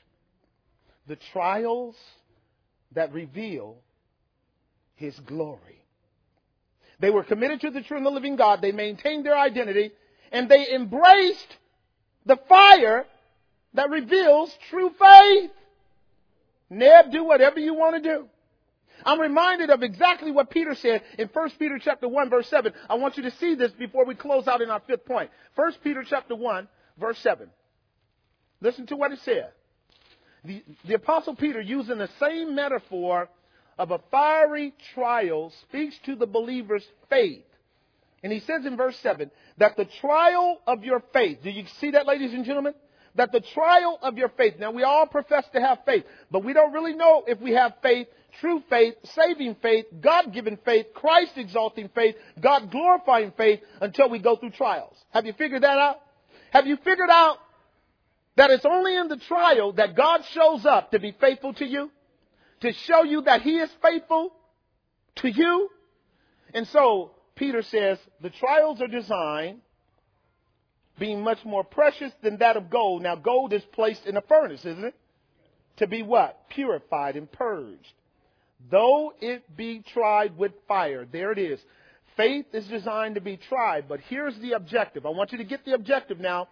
[SPEAKER 1] The trials that reveal His glory. They were committed to the true and the living God. They maintained their identity. And they embraced the fire that reveals true faith. Neb, do whatever you want to do. I'm reminded of exactly what Peter said in 1 Peter chapter 1, verse 7. I want you to see this before we close out in our fifth point. 1 Peter chapter 1, verse 7. Listen to what it said. The Apostle Peter, using the same metaphor of a fiery trial, speaks to the believer's faith. And he says in verse 7 that the trial of your faith, do you see that, ladies and gentlemen? That the trial of your faith. Now, we all profess to have faith, but we don't really know if we have faith, true faith, saving faith, God-given faith, Christ-exalting faith, God-glorifying faith until we go through trials. Have you figured that out? Have you figured out that it's only in the trial that God shows up to be faithful to you? To show you that He is faithful to you? And so, Peter says, the trials are designed being much more precious than that of gold. Now, gold is placed in a furnace, isn't it? To be what? Purified and purged. Though it be tried with fire. There it is. Faith is designed to be tried, but here's the objective. I want you to get the objective now.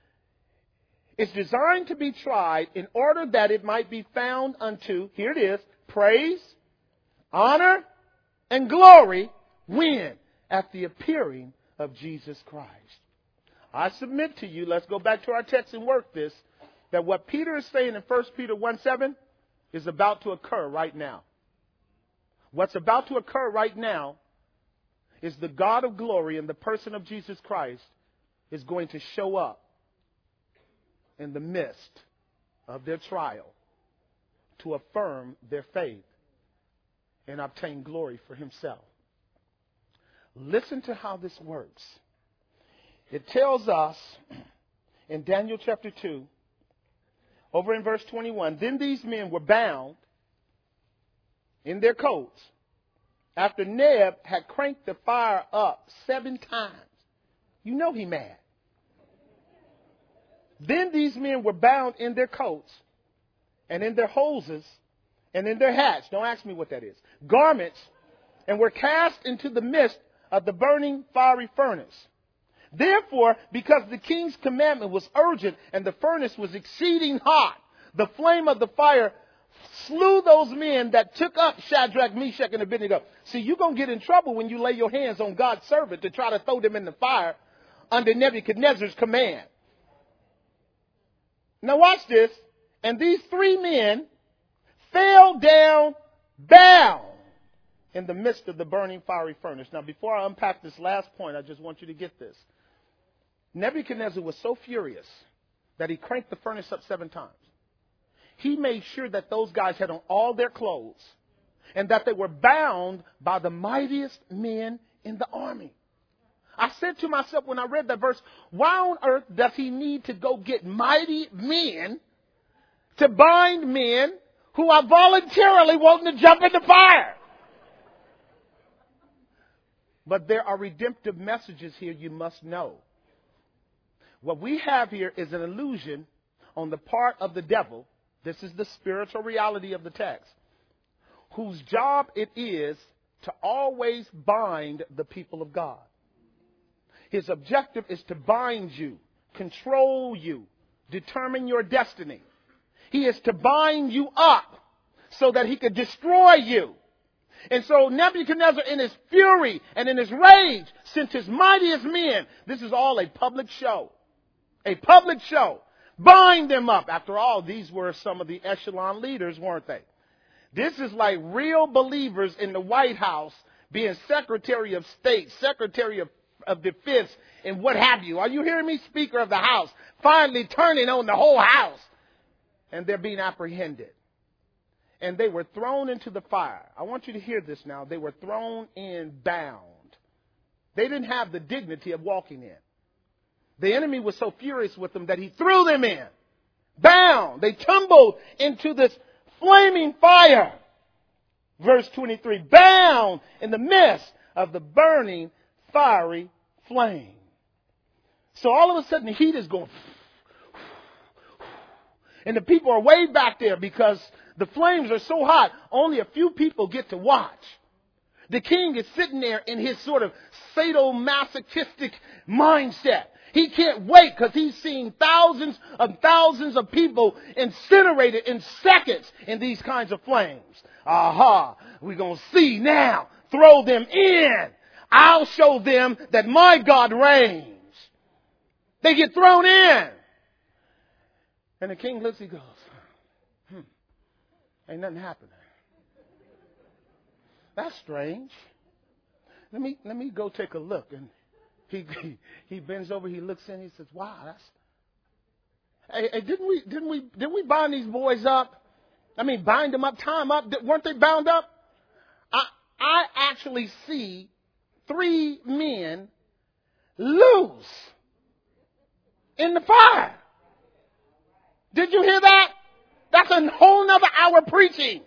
[SPEAKER 1] It's designed to be tried in order that it might be found unto, here it is, praise, honor, and glory. When? At the appearing of Jesus Christ. I submit to you, let's go back to our text and work this, that what Peter is saying in 1 Peter 1:7 is about to occur right now. What's about to occur right now is the God of glory in the person of Jesus Christ is going to show up in the midst of their trial to affirm their faith and obtain glory for Himself. Listen to how this works. It tells us in Daniel chapter 2, over in verse 21, then these men were bound in their coats after Neb had cranked the fire up 7 times. You know he mad. Then these men were bound in their coats and in their hoses and in their hats. Don't ask me what that is. Garments, and were cast into the midst of the burning fiery furnace. Therefore, because the king's commandment was urgent and the furnace was exceeding hot, the flame of the fire slew those men that took up Shadrach, Meshach, and Abednego. See, you're going to get in trouble when you lay your hands on God's servant to try to throw them in the fire under Nebuchadnezzar's command. Now watch this. And these 3 men fell down bound in the midst of the burning fiery furnace. Now, before I unpack this last point, I just want you to get this. Nebuchadnezzar was so furious that he cranked the furnace up 7 times. He made sure that those guys had on all their clothes and that they were bound by the mightiest men in the army. I said to myself when I read that verse, why on earth does he need to go get mighty men to bind men who are voluntarily wanting to jump in the fire? But there are redemptive messages here you must know. What we have here is an illusion on the part of the devil. This is the spiritual reality of the text, whose job it is to always bind the people of God. His objective is to bind you, control you, determine your destiny. He is to bind you up so that he could destroy you. And so Nebuchadnezzar, in his fury and in his rage, sent his mightiest men. This is all a public show. A public show. Bind them up. After all, these were some of the echelon leaders, weren't they? This is like real believers in the White House being Secretary of State, Secretary of Defense, and what have you. Are you hearing me? Speaker of the House. Finally turning on the whole house. And they're being apprehended. And they were thrown into the fire. I want you to hear this now. They were thrown in bound. They didn't have the dignity of walking in. The enemy was so furious with them that he threw them in. Bound. They tumbled into this flaming fire. Verse 23. Bound in the midst of the burning fiery flame. So all of a sudden the heat is going. And the people are way back there because the flames are so hot, only a few people get to watch. The king is sitting there in his sort of sadomasochistic mindset. He can't wait because he's seen thousands of people incinerated in seconds in these kinds of flames. Aha, we're going to see now. Throw them in. I'll show them that my God reigns. They get thrown in. And the king looks, he goes, ain't nothing happening. That's strange. Let me go take a look. And he bends over, he looks in, he says, wow, that's, hey, didn't we bind these boys up? I mean, bind them up, tie them up. Weren't they bound up? I actually see 3 men loose in the fire. Did you hear that? That's a whole nother hour preaching.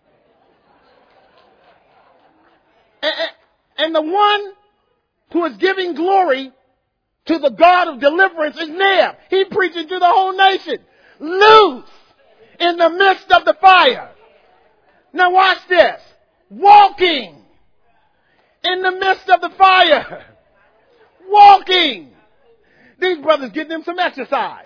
[SPEAKER 1] And the one who is giving glory to the God of deliverance is Neb. He preaching to the whole nation. Loose in the midst of the fire. Now watch this. Walking in the midst of the fire. Walking. These brothers getting them some exercise.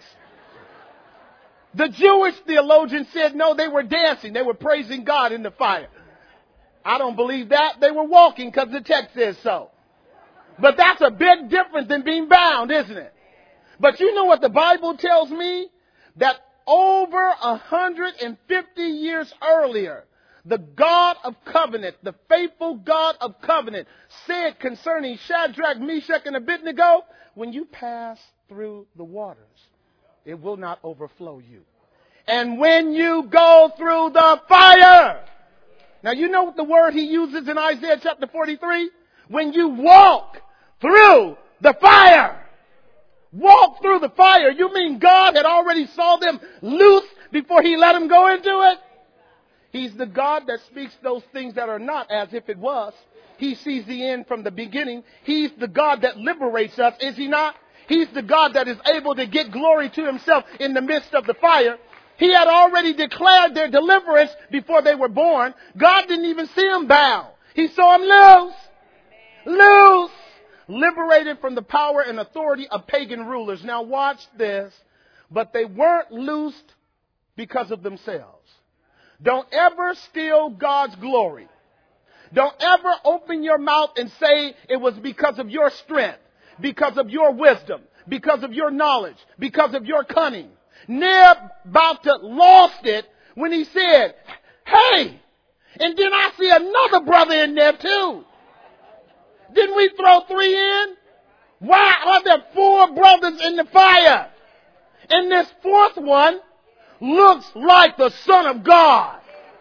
[SPEAKER 1] The Jewish theologian said, no, they were dancing. They were praising God in the fire. I don't believe that. They were walking because the text says so. But that's a bit different than being bound, isn't it? But you know what the Bible tells me? That over 150 years earlier, the God of covenant, the faithful God of covenant, said concerning Shadrach, Meshach, and Abednego, when you pass through the waters, it will not overflow you. And when you go through the fire. Now you know what the word he uses in Isaiah chapter 43? When you walk through the fire. Walk through the fire. You mean God had already saw them loose before he let them go into it? He's the God that speaks those things that are not as if it was. He sees the end from the beginning. He's the God that liberates us, is he not? He's the God that is able to get glory to himself in the midst of the fire. He had already declared their deliverance before they were born. God didn't even see them bound. He saw them loose, liberated from the power and authority of pagan rulers. Now watch this. But they weren't loosed because of themselves. Don't ever steal God's glory. Don't ever open your mouth and say it was because of your strength, because of your wisdom, because of your knowledge, because of your cunning. Neb about to lost it when he said, hey, and then I see another brother in there too. Didn't we throw 3 in? Why are there 4 brothers in the fire? And this 4th one looks like the Son of God.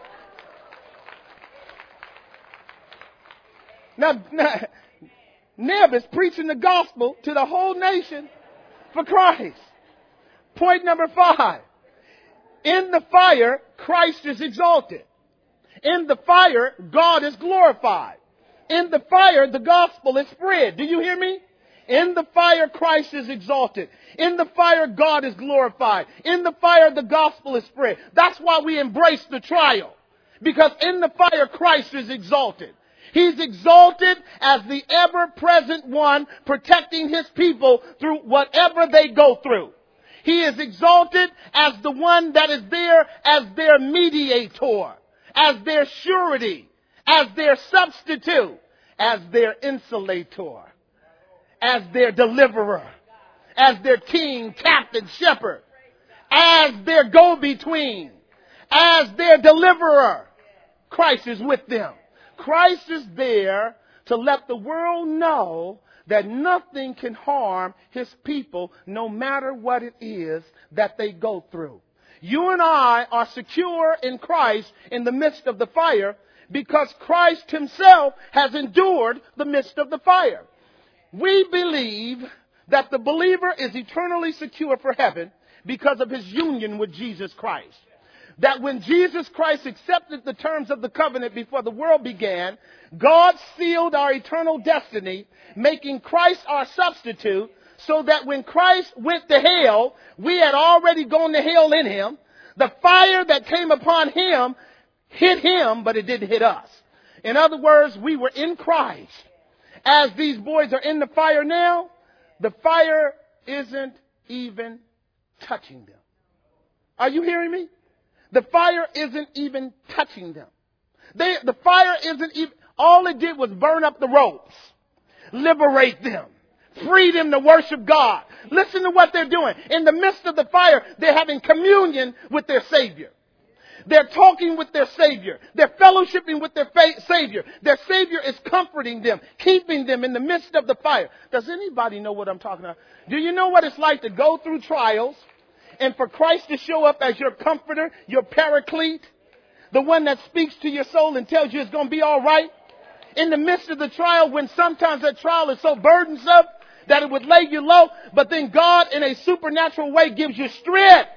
[SPEAKER 1] Now, Neb is preaching the gospel to the whole nation for Christ. Point number 5. In the fire, Christ is exalted. In the fire, God is glorified. In the fire, the gospel is spread. Do you hear me? In the fire, Christ is exalted. In the fire, God is glorified. In the fire, the gospel is spread. That's why we embrace the trial. Because in the fire, Christ is exalted. He's exalted as the ever-present one, protecting his people through whatever they go through. He is exalted as the one that is there as their mediator, as their surety, as their substitute, as their insulator, as their deliverer, as their king, captain, shepherd, as their go-between, as their deliverer. Christ is with them. Christ is there to let the world know that nothing can harm his people, no matter what it is that they go through. You and I are secure in Christ in the midst of the fire because Christ himself has endured the midst of the fire. We believe that the believer is eternally secure for heaven because of his union with Jesus Christ. That when Jesus Christ accepted the terms of the covenant before the world began, God sealed our eternal destiny, making Christ our substitute, so that when Christ went to hell, we had already gone to hell in him. The fire that came upon him hit him, but it didn't hit us. In other words, we were in Christ. As these boys are in the fire now, the fire isn't even touching them. Are you hearing me? The fire isn't even touching them. The fire isn't even, all it did was burn up the ropes, liberate them, free them to worship God. Listen to what they're doing. In the midst of the fire, they're having communion with their Savior. They're talking with their Savior. They're fellowshipping with their Savior. Their Savior is comforting them, keeping them in the midst of the fire. Does anybody know what I'm talking about? Do you know what it's like to go through trials and for Christ to show up as your comforter, your paraclete, the one that speaks to your soul and tells you it's going to be all right? In the midst of the trial, when sometimes that trial is so burdensome that it would lay you low, but then God in a supernatural way gives you strength,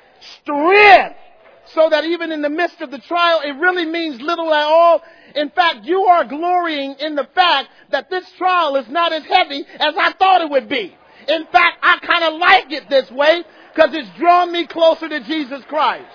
[SPEAKER 1] so that even in the midst of the trial, it really means little at all. In fact, you are glorying in the fact that this trial is not as heavy as I thought it would be. In fact, I kind of like it this way because it's drawn me closer to Jesus Christ.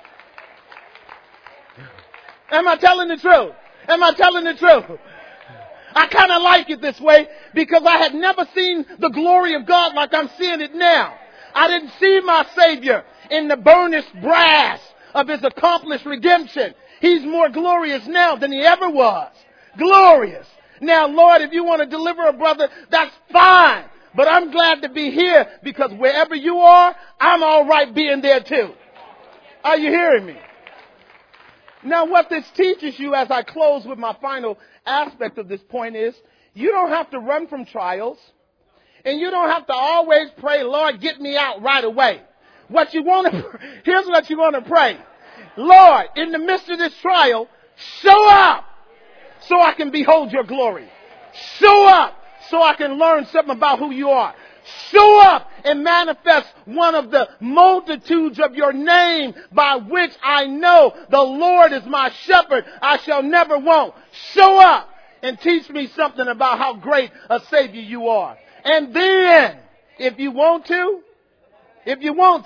[SPEAKER 1] Am I telling the truth? Am I telling the truth? I kind of like it this way because I had never seen the glory of God like I'm seeing it now. I didn't see my Savior in the burnished brass of his accomplished redemption. He's more glorious now than he ever was. Glorious. Now, Lord, if you want to deliver a brother, that's fine. But I'm glad to be here because wherever you are, I'm all right being there too. Are you hearing me? Now, what this teaches you as I close with my final aspect of this point is you don't have to run from trials and you don't have to always pray, Lord, get me out right away. What you want to, here's what you want to pray. Lord, in the midst of this trial, show up so I can behold your glory. Show up so I can learn something about who you are. Show up and manifest one of the multitudes of your name by which I know the Lord is my shepherd. I shall never want. Show up and teach me something about how great a Savior you are. And then, if you want to, as if you want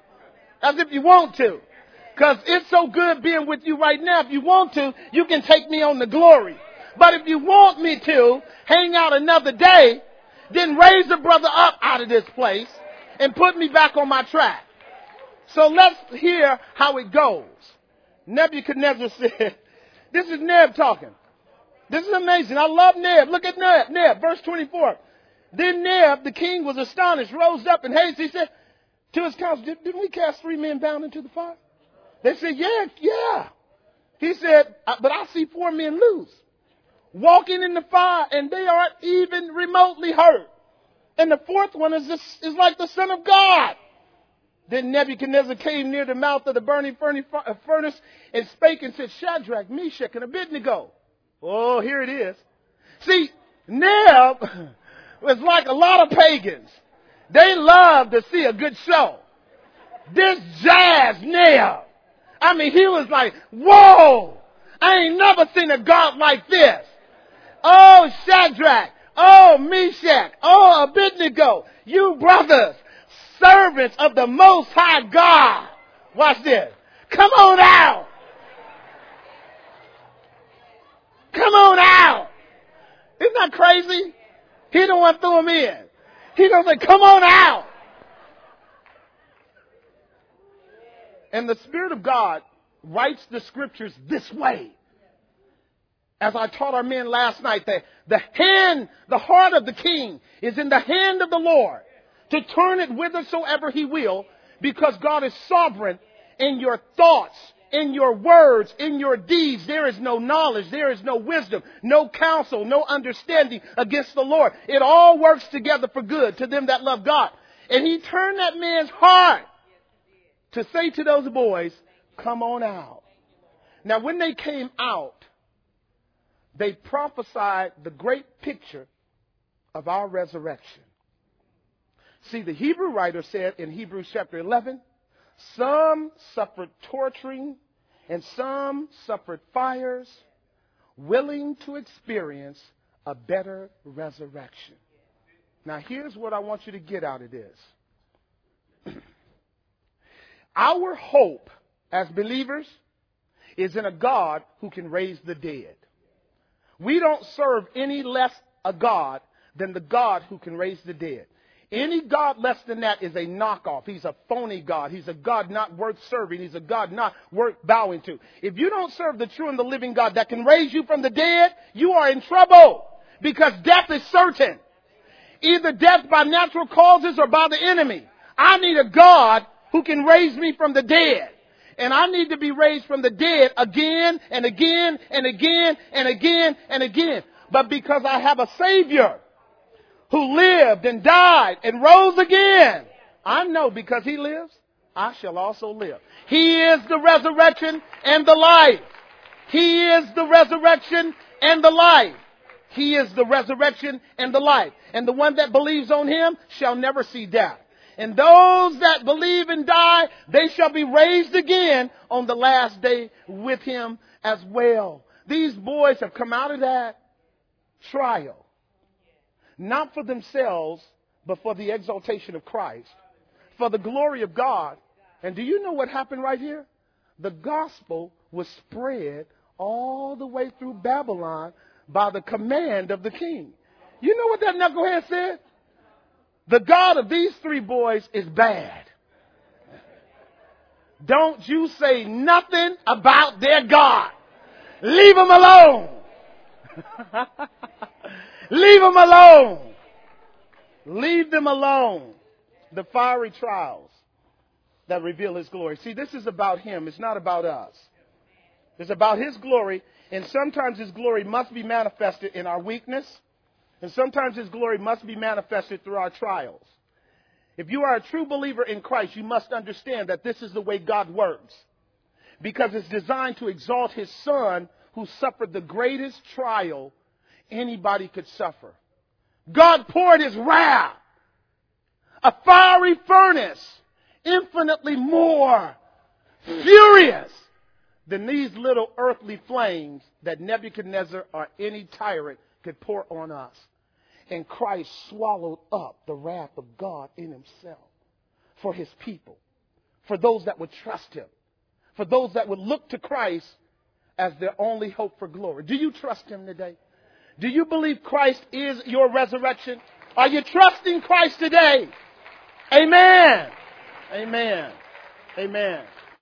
[SPEAKER 1] to, because it's so good being with you right now. If you want to, you can take me on the glory. But if you want me to hang out another day, then raise a brother up out of this place and put me back on my track. So let's hear how it goes. Nebuchadnezzar said, this is Neb talking. This is amazing. I love Neb. Look at Neb, verse 24. Then Neb, the king, was astonished, rose up in haste. He said to his council, didn't we cast 3 men bound into the fire? They said, yeah. He said, but I see 4 men loose, walking in the fire, and they aren't even remotely hurt. And the 4th one is like the Son of God. Then Nebuchadnezzar came near the mouth of the burning furnace and spake and said, Shadrach, Meshach, and Abednego. Oh, here it is. See, Neb was like a lot of pagans. They love to see a good show. This jazz Neb. I mean, he was like, whoa, I ain't never seen a God like this. Oh, Shadrach. Oh, Meshach. Oh, Abednego. You brothers, servants of the Most High God. Watch this. Come on out. Come on out. not crazy. He don't want to throw him in. He don't say, come on out. And the Spirit of God writes the scriptures this way. As I taught our men last night, that the heart of the king is in the hand of the Lord to turn it whithersoever he will, because God is sovereign in your thoughts, in your words, in your deeds. There is no knowledge, there is no wisdom, no counsel, no understanding against the Lord. It all works together for good to them that love God. And he turned that man's heart to say to those boys, come on out. Now, when they came out, they prophesied the great picture of our resurrection. See, the Hebrew writer said in Hebrews chapter 11, some suffered torturing and some suffered fires, willing to experience a better resurrection. Now, here's what I want you to get out of this. Our hope as believers is in a God who can raise the dead. We don't serve any less a God than the God who can raise the dead. Any God less than that is a knockoff. He's a phony God. He's a God not worth serving. He's a God not worth bowing to. If you don't serve the true and the living God that can raise you from the dead, you are in trouble, because death is certain. Either death by natural causes or by the enemy. I need a God who can raise me from the dead. And I need to be raised from the dead again and again and again and again and again. But because I have a Savior who lived and died and rose again, I know because he lives, I shall also live. He is the resurrection and the life. He is the resurrection and the life. He is the resurrection and the life. And the one that believes on him shall never see death. And those that believe and die, they shall be raised again on the last day with him as well. These boys have come out of that trial, not for themselves, but for the exaltation of Christ, for the glory of God. And do you know what happened right here? The gospel was spread all the way through Babylon by the command of the king. You know what that knucklehead said? The God of these three boys is bad. Don't you say nothing about their God. Leave them alone. Leave them alone. Leave them alone. The fiery trials that reveal his glory. See, this is about him. It's not about us. It's about his glory. And sometimes his glory must be manifested in our weakness. And sometimes his glory must be manifested through our trials. If you are a true believer in Christ, you must understand that this is the way God works. Because it's designed to exalt his Son, who suffered the greatest trial anybody could suffer. God poured his wrath, a fiery furnace, infinitely more furious than these little earthly flames that Nebuchadnezzar or any tyrant could pour on us. And Christ swallowed up the wrath of God in himself for his people, for those that would trust him, for those that would look to Christ as their only hope for glory. Do you trust him today? Do you believe Christ is your resurrection? Are you trusting Christ today? Amen. Amen. Amen.